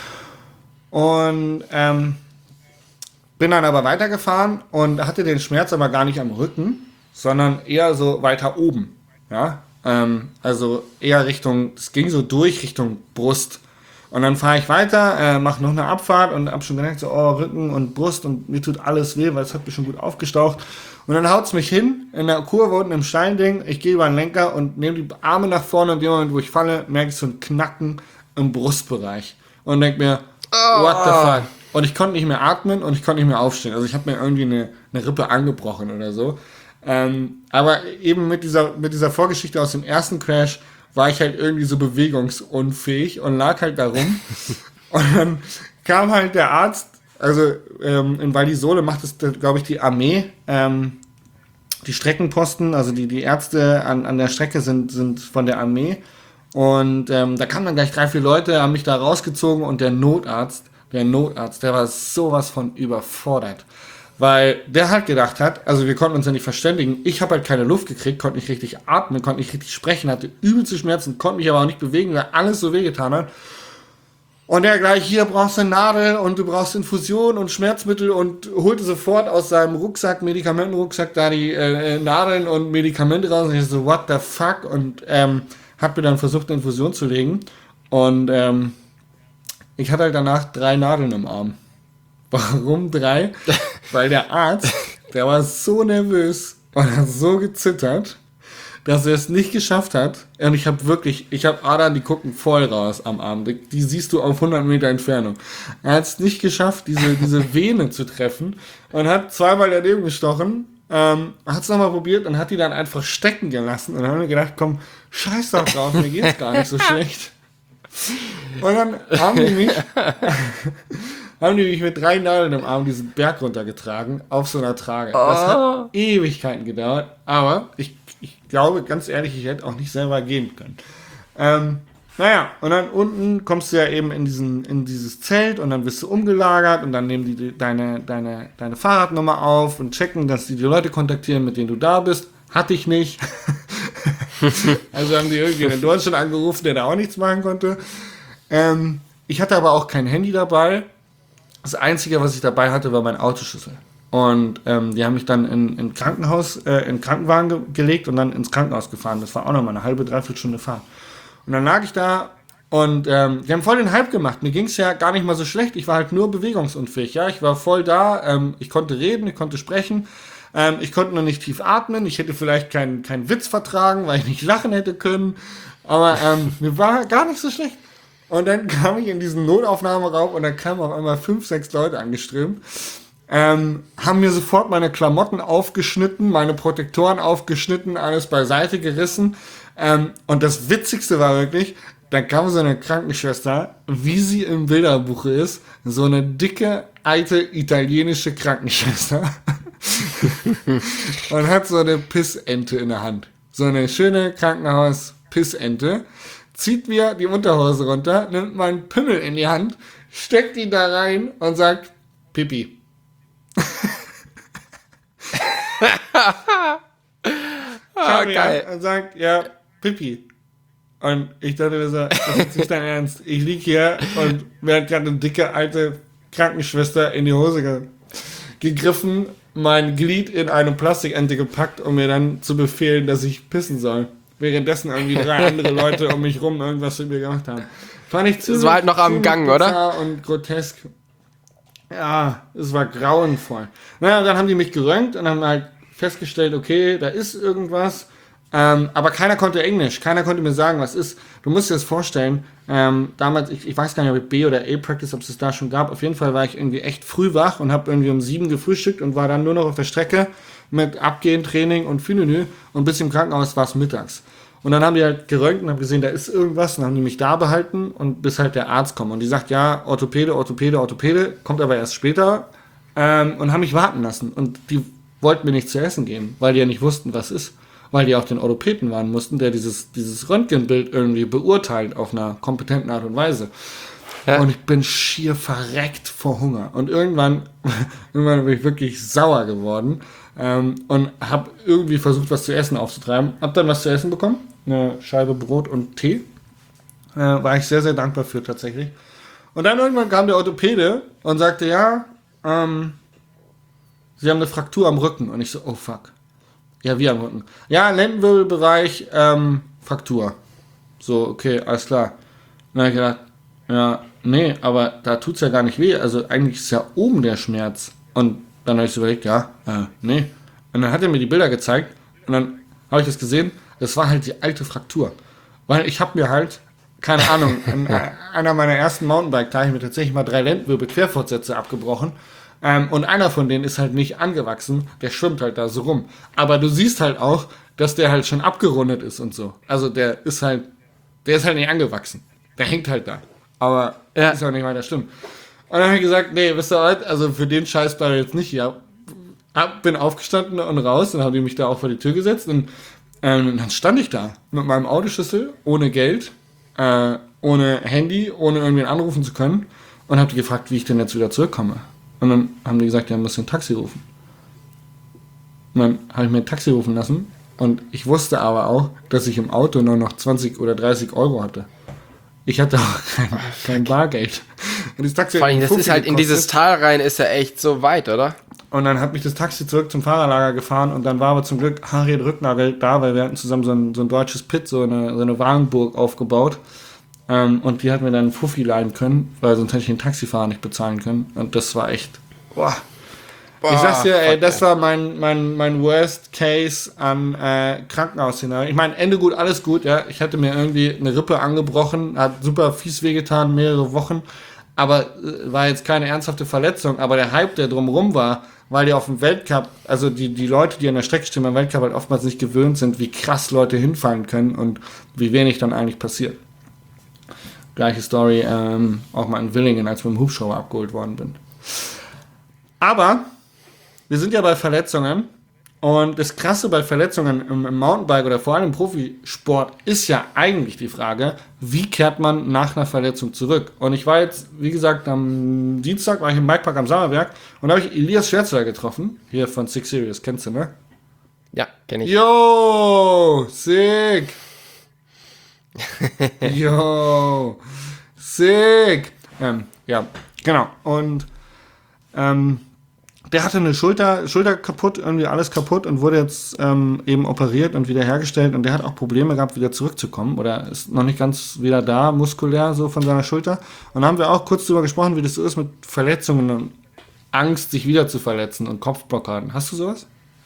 Und bin dann aber weitergefahren und hatte den Schmerz aber gar nicht am Rücken, sondern eher so weiter oben. Ja? Also eher es ging so durch Richtung Brust. Und dann fahre ich weiter, mache noch eine Abfahrt und hab schon gedacht, so, oh, Rücken und Brust und mir tut alles weh, weil es hat mich schon gut aufgestaucht. Und dann haut's mich hin, in der Kurve unten im Steinding, ich gehe über den Lenker und nehme die Arme nach vorne und in dem Moment, wo ich falle, merke ich so ein Knacken im Brustbereich. Und denke mir, what the fuck? Und ich konnte nicht mehr atmen und ich konnte nicht mehr aufstehen. Also ich habe mir irgendwie eine Rippe angebrochen oder so. Aber eben mit dieser Vorgeschichte aus dem ersten Crash war ich halt irgendwie so bewegungsunfähig und lag halt da rum. Und dann kam halt der Arzt, also in Val di Sole macht es, glaube ich, die Armee, die Streckenposten, also die Ärzte an der Strecke sind von der Armee. Und da kamen dann gleich 3, 4 Leute, haben mich da rausgezogen und der Notarzt, der war sowas von überfordert. Weil der halt gedacht hat, also wir konnten uns ja nicht verständigen, ich habe halt keine Luft gekriegt, konnte nicht richtig atmen, konnte nicht richtig sprechen, hatte übelste Schmerzen, konnte mich aber auch nicht bewegen, weil alles so wehgetan hat. Und der gleich, hier brauchst du eine Nadel und du brauchst Infusion und Schmerzmittel und holte sofort aus seinem Rucksack, Medikamentenrucksack, da die Nadeln und Medikamente raus. Und ich so, what the fuck? Und hab mir dann versucht, eine Infusion zu legen. Und ich hatte halt danach 3 Nadeln im Arm. Warum 3? Weil der Arzt, der war so nervös und hat so gezittert, dass er es nicht geschafft hat. Und ich habe Adern, die gucken voll raus am Arm. Die siehst du auf 100 Meter Entfernung. Er hat es nicht geschafft, diese Vene zu treffen und hat 2-mal daneben gestochen. Hat es nochmal probiert und hat die dann einfach stecken gelassen. Und dann haben wir gedacht, komm, scheiß doch drauf, mir geht's gar nicht so schlecht. Und dann haben die mich mit 3 Nadeln im Arm diesen Berg runtergetragen, auf so einer Trage. Das hat Ewigkeiten gedauert, aber ich glaube, ganz ehrlich, ich hätte auch nicht selber gehen können. Naja, und dann unten kommst du ja eben in dieses Zelt und dann wirst du umgelagert und dann nehmen die deine Fahrradnummer auf und checken, dass die Leute kontaktieren, mit denen du da bist. Hatte ich nicht. Also haben die irgendwie in Deutschland angerufen, der da auch nichts machen konnte. Ich hatte aber auch kein Handy dabei. Das Einzige, was ich dabei hatte, war mein Autoschlüssel. Und die haben mich dann in Krankenwagen gelegt und dann ins Krankenhaus gefahren. Das war auch nochmal eine halbe, 3/4 Stunde Fahrt. Und dann lag ich da und die haben voll den Hype gemacht. Mir ging es ja gar nicht mal so schlecht. Ich war halt nur bewegungsunfähig. Ja, ich war voll da. Ich konnte reden, ich konnte sprechen. Ich konnte noch nicht tief atmen. Ich hätte vielleicht keinen Witz vertragen, weil ich nicht lachen hätte können. Aber mir war gar nicht so schlecht. Und dann kam ich in diesen Notaufnahmeraum und dann kamen auf einmal 5, 6 Leute angeströmt. Haben mir sofort meine Klamotten aufgeschnitten, meine Protektoren aufgeschnitten, alles beiseite gerissen. Und das Witzigste war wirklich, da kam so eine Krankenschwester, wie sie im Bilderbuche ist, so eine dicke, alte italienische Krankenschwester und hat so eine Pissente in der Hand. So eine schöne Krankenhaus-Pissente. Zieht mir die Unterhose runter, nimmt meinen Pimmel in die Hand, steckt ihn da rein und sagt, Pipi. Geil. Und sagt, ja, Pipi. Und ich dachte mir so, das ist nicht dein Ernst. Ich lieg hier und mir hat gerade eine dicke, alte Krankenschwester in die Hose gegriffen, mein Glied in eine Plastikente gepackt, um mir dann zu befehlen, dass ich pissen soll. Währenddessen irgendwie 3 andere Leute um mich rum irgendwas mit mir gemacht haben. Fand ich Das war halt noch am Gang, oder? Und grotesk. Ja, es war grauenvoll. Naja, dann haben die mich geröntgt und haben halt festgestellt, okay, da ist irgendwas. Aber keiner konnte Englisch, keiner konnte mir sagen, was ist. Du musst dir das vorstellen, damals, ich weiß gar nicht, ob ich B- oder A-Practice, ob es da schon gab. Auf jeden Fall war ich irgendwie echt früh wach und habe irgendwie um 7 gefrühstückt und war dann nur noch auf der Strecke mit Abgehen, Training und Fünenü. Und bis im Krankenhaus war es mittags. Und dann haben die halt geröntgt und haben gesehen, da ist irgendwas. Und dann haben die mich da behalten und bis halt der Arzt kommt. Und die sagt, ja, Orthopäde, kommt aber erst später. Und haben mich warten lassen. Und die wollten mir nichts zu essen geben, weil die ja nicht wussten, was ist. Weil die auch den Orthopäden warnen mussten, der dieses Röntgenbild irgendwie beurteilt auf einer kompetenten Art und Weise. Ja. Und ich bin schier verreckt vor Hunger. Und irgendwann bin ich wirklich sauer geworden und habe irgendwie versucht, was zu essen aufzutreiben. Hab dann was zu essen bekommen, eine Scheibe Brot und Tee. War ich sehr, sehr dankbar für tatsächlich. Und dann irgendwann kam der Orthopäde und sagte, ja, Sie haben eine Fraktur am Rücken. Und ich so, oh fuck. Ja, wie am Rücken? Ja, Lendenwirbelbereich, Fraktur. So, okay, alles klar. Und dann habe ich gedacht, ja, nee, aber da tut's ja gar nicht weh. Also eigentlich ist ja oben der Schmerz. Und dann habe ich so überlegt, ja, nee. Und dann hat er mir die Bilder gezeigt und dann habe ich das gesehen. Das war halt die alte Fraktur. Weil ich habe mir halt, keine Ahnung, in einer meiner ersten Mountainbike-Tage habe ich mir tatsächlich mal 3 Lendenwirbel-Querfortsätze abgebrochen. Und einer von denen ist halt nicht angewachsen, der schwimmt halt da so rum. Aber du siehst halt auch, dass der halt schon abgerundet ist und so. Also der ist halt nicht angewachsen. Der hängt halt da. Aber ist auch nicht weiter schlimm. Und dann habe ich gesagt, nee, wisst ihr was, also für den Scheiß bleibe ich jetzt nicht hier. Bin aufgestanden und raus, dann haben die mich da auch vor die Tür gesetzt und dann stand ich da mit meinem Autoschlüssel, ohne Geld, ohne Handy, ohne irgendwen anrufen zu können und habe die gefragt, wie ich denn jetzt wieder zurückkomme. Und dann haben die gesagt, ja, musst du ein Taxi rufen. Und dann habe ich mir ein Taxi rufen lassen und ich wusste aber auch, dass ich im Auto nur noch 20 oder 30 Euro hatte. Ich hatte auch kein Bargeld. Und das Taxi vor allem, das ist halt in dieses Tal rein, ist ja echt so weit, oder? Und dann hat mich das Taxi zurück zum Fahrerlager gefahren und dann war aber zum Glück Harriet Rücknagel da, weil wir hatten zusammen so ein deutsches Pit, so eine Wagenburg aufgebaut. Und die hat mir dann einen Fuffi leihen können, weil sonst hätte ich den Taxifahrer nicht bezahlen können. Und das war echt, boah. Ich sag's dir, ey, das war mein Worst Case an Krankenhausszenario. Ich meine, Ende gut, alles gut, ja. Ich hatte mir irgendwie eine Rippe angebrochen, hat super fies wehgetan, mehrere Wochen. Aber war jetzt keine ernsthafte Verletzung. Aber der Hype, der drumherum war, weil die auf dem Weltcup, also die Leute, die an der Strecke stehen beim Weltcup halt oftmals nicht gewöhnt sind, wie krass Leute hinfallen können und wie wenig dann eigentlich passiert. Gleiche Story, auch mal in Willingen, als wir im Hubschrauber abgeholt worden bin. Aber wir sind ja bei Verletzungen und das Krasse bei Verletzungen im Mountainbike oder vor allem im Profisport ist ja eigentlich die Frage, wie kehrt man nach einer Verletzung zurück? Und ich war jetzt, wie gesagt, am Dienstag war ich im Bikepark am Sammerberg und da habe ich Elias Schwerzler getroffen, hier von Six Series, kennst du, ne? Ja, kenn ich. Yo, sick! Yo, sick! Ja, genau. Und der hatte eine Schulter kaputt, irgendwie alles kaputt und wurde jetzt eben operiert und wieder hergestellt und der hat auch Probleme gehabt, wieder zurückzukommen oder ist noch nicht ganz wieder da, muskulär so von seiner Schulter. Und da haben wir auch kurz drüber gesprochen, wie das so ist mit Verletzungen und Angst, sich wieder zu verletzen und Kopfblockaden. Hast du sowas?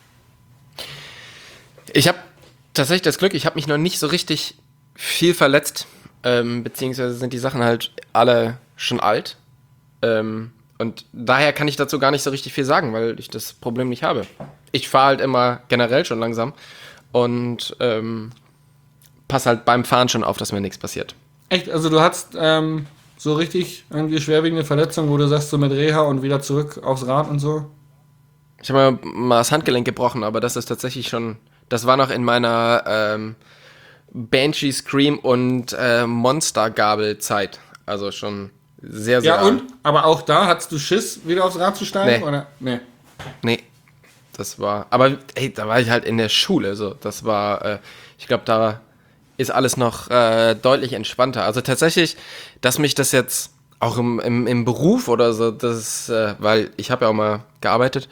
Ich habe tatsächlich das Glück, ich habe mich noch nicht so richtig viel verletzt, beziehungsweise sind die Sachen halt alle schon alt. Und daher kann ich dazu gar nicht so richtig viel sagen, weil ich das Problem nicht habe. Ich fahre halt immer generell schon langsam und passe halt beim Fahren schon auf, dass mir nichts passiert. Echt? Also du hast so richtig irgendwie schwerwiegende Verletzungen, wo du sagst, so mit Reha und wieder zurück aufs Rad und so? Ich habe mir mal das Handgelenk gebrochen, aber das ist tatsächlich schon, das war noch in meiner Banshee Scream und Monster-Gabel-Zeit. Also schon sehr, sehr Ja, und? Aber auch da, hattest du Schiss, wieder aufs Rad zu steigen? Nee. Oder? Nee. Das war, aber hey, da war ich halt in der Schule, so. Das war, ich glaube, da ist alles noch deutlich entspannter. Also tatsächlich, dass mich das jetzt auch im Beruf oder so, das, weil ich habe ja auch mal gearbeitet,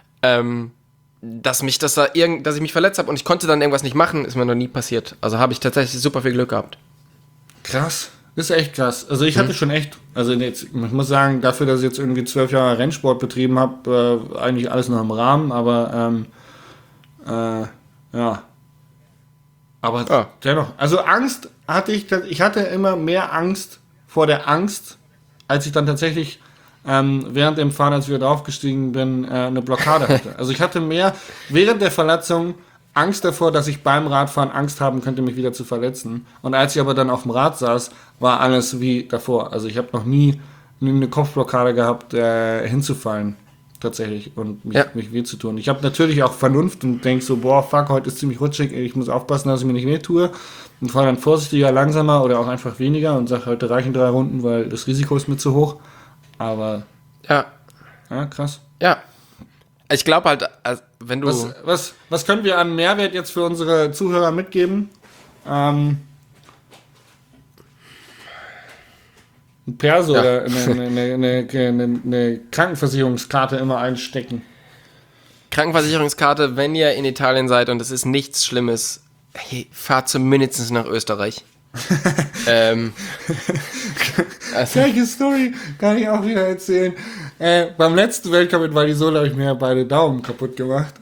dass ich mich verletzt habe und ich konnte dann irgendwas nicht machen, ist mir noch nie passiert. Also habe ich tatsächlich super viel Glück gehabt. Krass. Das ist echt krass. Also ich hatte schon echt, also jetzt, ich muss sagen, dafür, dass ich jetzt irgendwie 12 Jahre Rennsport betrieben habe, eigentlich alles noch im Rahmen, aber ja, Aber dennoch, also Angst hatte ich hatte immer mehr Angst vor der Angst, als ich dann tatsächlich während dem Fahren, als ich wieder draufgestiegen bin, eine Blockade hatte. Also ich hatte mehr während der Verletzung Angst davor, dass ich beim Radfahren Angst haben könnte, mich wieder zu verletzen. Und als ich aber dann auf dem Rad saß, war alles wie davor. Also ich habe noch nie eine Kopfblockade gehabt, hinzufallen. Tatsächlich. Und mich weh zu tun. Ich habe natürlich auch Vernunft und denke so, boah, fuck, heute ist ziemlich rutschig, ich muss aufpassen, dass ich mir nicht weh tue. Und fahre dann vorsichtiger, langsamer oder auch einfach weniger und sage, heute reichen 3 Runden, weil das Risiko ist mir zu hoch. Aber. Ja, krass. Ja. Ich glaube halt, wenn du. Was können wir an Mehrwert jetzt für unsere Zuhörer mitgeben? Ein Perso oder eine Krankenversicherungskarte immer einstecken. Krankenversicherungskarte, wenn ihr in Italien seid und es ist nichts Schlimmes, hey, fahrt zumindest nach Österreich. Gleiche Story kann ich auch wieder erzählen. Beim letzten Weltcup in Valdisola habe ich mir beide Daumen kaputt gemacht.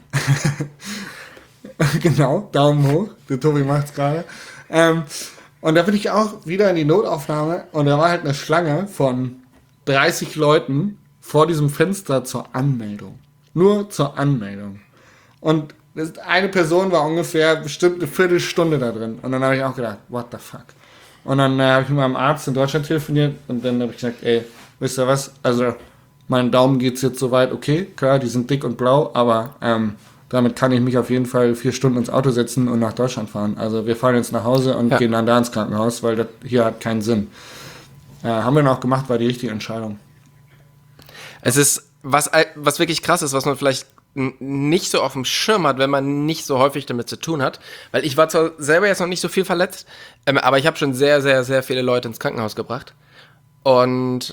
Genau, Daumen hoch. Der Tobi macht's gerade. Und da bin ich auch wieder in die Notaufnahme und da war halt eine Schlange von 30 Leuten vor diesem Fenster zur Anmeldung. Nur zur Anmeldung. Und eine Person war ungefähr bestimmt eine Viertelstunde da drin. Und dann habe ich auch gedacht, what the fuck? Und dann habe ich mit meinem Arzt in Deutschland telefoniert und dann habe ich gesagt, ey, wisst ihr was? Also, meinen Daumen geht's jetzt soweit, okay, klar, die sind dick und blau, aber damit kann ich mich auf jeden Fall 4 Stunden ins Auto setzen und nach Deutschland fahren. Also wir fahren jetzt nach Hause und gehen dann da ins Krankenhaus, weil das hier hat keinen Sinn. Haben wir dann auch gemacht, war die richtige Entscheidung. Es ist, was wirklich krass ist, was man vielleicht nicht so auf dem Schirm hat, wenn man nicht so häufig damit zu tun hat, weil ich war zwar selber jetzt noch nicht so viel verletzt, aber ich habe schon sehr, sehr, sehr viele Leute ins Krankenhaus gebracht und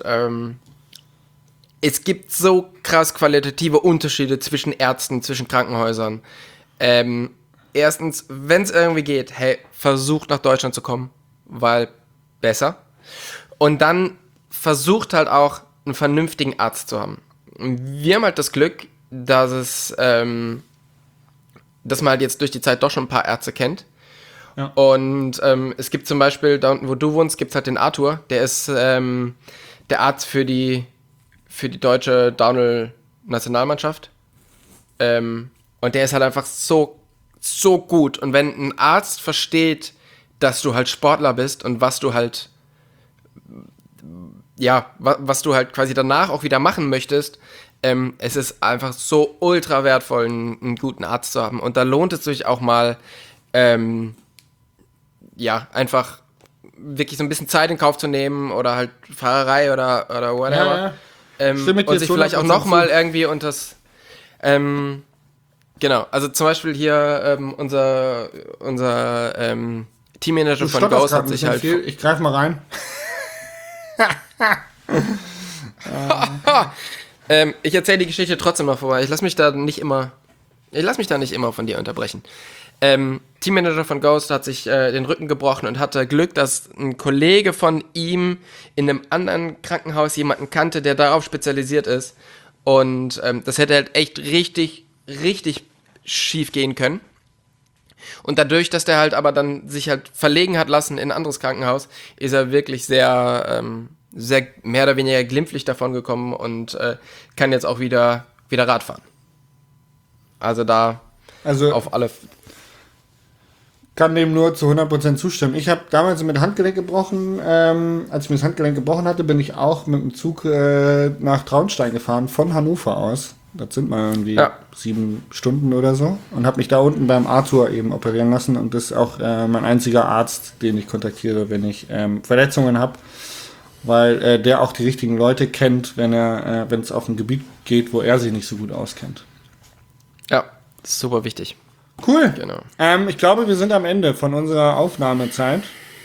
es gibt so krass qualitative Unterschiede zwischen Ärzten, zwischen Krankenhäusern. Erstens, wenn es irgendwie geht, hey, versucht nach Deutschland zu kommen, weil besser. Und dann versucht halt auch einen vernünftigen Arzt zu haben. Wir haben halt das Glück, dass man halt jetzt durch die Zeit doch schon ein paar Ärzte kennt. Ja. Und es gibt zum Beispiel, da unten, wo du wohnst, gibt es halt den Arthur, der ist der Arzt für die deutsche Downhill-Nationalmannschaft. Und der ist halt einfach so gut. Und wenn ein Arzt versteht, dass du halt Sportler bist und was du halt quasi danach auch wieder machen möchtest, es ist einfach so ultra wertvoll, einen guten Arzt zu haben. Und da lohnt es sich auch mal, einfach wirklich so ein bisschen Zeit in Kauf zu nehmen oder halt Fahrerei oder whatever. Ja. Und sich vielleicht auch nochmal irgendwie unters genau, also zum Beispiel hier unser Teammanager von Ghost hat sich halt... Ich greife mal rein. Ich erzähle die Geschichte trotzdem mal vorbei. Ich lasse mich da nicht immer von dir unterbrechen. Teammanager von Ghost hat sich den Rücken gebrochen und hatte Glück, dass ein Kollege von ihm in einem anderen Krankenhaus jemanden kannte, der darauf spezialisiert ist. Und das hätte halt echt richtig, richtig schief gehen können. Und dadurch, dass der halt aber dann sich halt verlegen hat lassen in ein anderes Krankenhaus, ist er wirklich sehr mehr oder weniger glimpflich davon gekommen und kann jetzt auch wieder Rad fahren. Also auf alle... Kann dem nur zu 100% zustimmen. Ich habe damals mit Handgelenk gebrochen. Als ich mir das Handgelenk gebrochen hatte, bin ich auch mit dem Zug nach Traunstein gefahren, von Hannover aus. Das sind mal irgendwie 7 Stunden oder so. Und habe mich da unten beim Arthur eben operieren lassen. Und das ist auch mein einziger Arzt, den ich kontaktiere, wenn ich Verletzungen habe. Weil der auch die richtigen Leute kennt, wenn es auf ein Gebiet geht, wo er sich nicht so gut auskennt. Ja, das ist super wichtig. Cool. Genau. Ich glaube, wir sind am Ende von unserer Aufnahmezeit.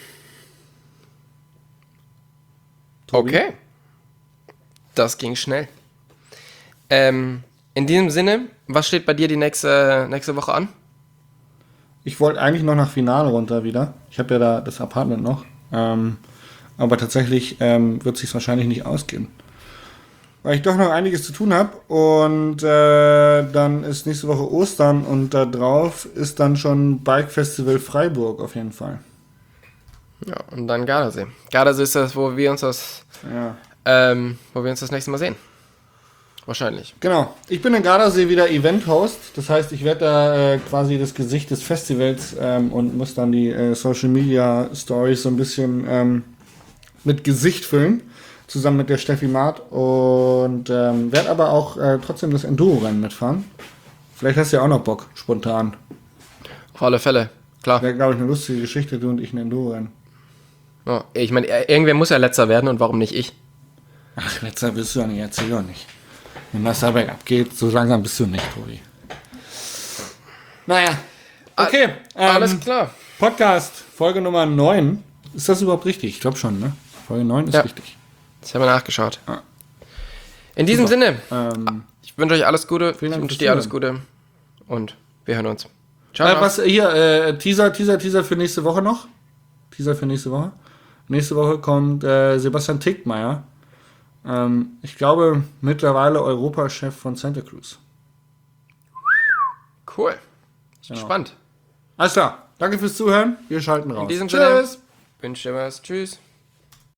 Tobi? Okay. Das ging schnell. In diesem Sinne, was steht bei dir die nächste Woche an? Ich wollte eigentlich noch nach Finale runter wieder. Ich habe ja da das Apartment noch. Aber tatsächlich wird es sich wahrscheinlich nicht ausgehen. weil ich doch noch einiges zu tun habe. Und dann ist nächste Woche Ostern und da drauf ist dann schon Bike Festival Freiburg auf jeden Fall. Ja, und dann Gardasee. Gardasee ist das, wo wir uns das nächste Mal sehen. Wahrscheinlich. Genau. Ich bin in Gardasee wieder Event-Host. Das heißt, ich werde da quasi das Gesicht des Festivals und muss dann die Social-Media-Stories so ein bisschen mit Gesicht füllen. Zusammen mit der Steffi Maat. Und werde aber auch trotzdem das Enduro-Rennen mitfahren. Vielleicht hast du ja auch noch Bock, spontan. Auf alle Fälle, klar. Wäre, glaube ich, eine lustige Geschichte, du und ich ein Enduro-Rennen. Ja, ich meine, irgendwer muss ja letzter werden und warum nicht ich? Ach, letzter bist du ja nicht, erzähl doch nicht. Wenn das da bergab geht, so langsam bist du nicht, Tobi. Naja, okay. Alles klar. Podcast, Folge Nummer 9. Ist das überhaupt richtig? Ich glaube schon, ne? Folge 9 ist richtig. Ich habe nachgeschaut. Ah. In diesem Sinne, Ich ich wünsche euch alles Gute. Ich Dank wünsche fürs dir alles Zuhören. Gute. Und wir hören uns. Ciao. was hier, Teaser für nächste Woche noch. Teaser für nächste Woche. Nächste Woche kommt Sebastian Tickmeyer. Ich glaube, mittlerweile Europachef von Santa Cruz. Cool. Genau. Spannend. Alles klar. Danke fürs Zuhören. Wir schalten raus. In diesem Sinne, wünsche dir was. Tschüss.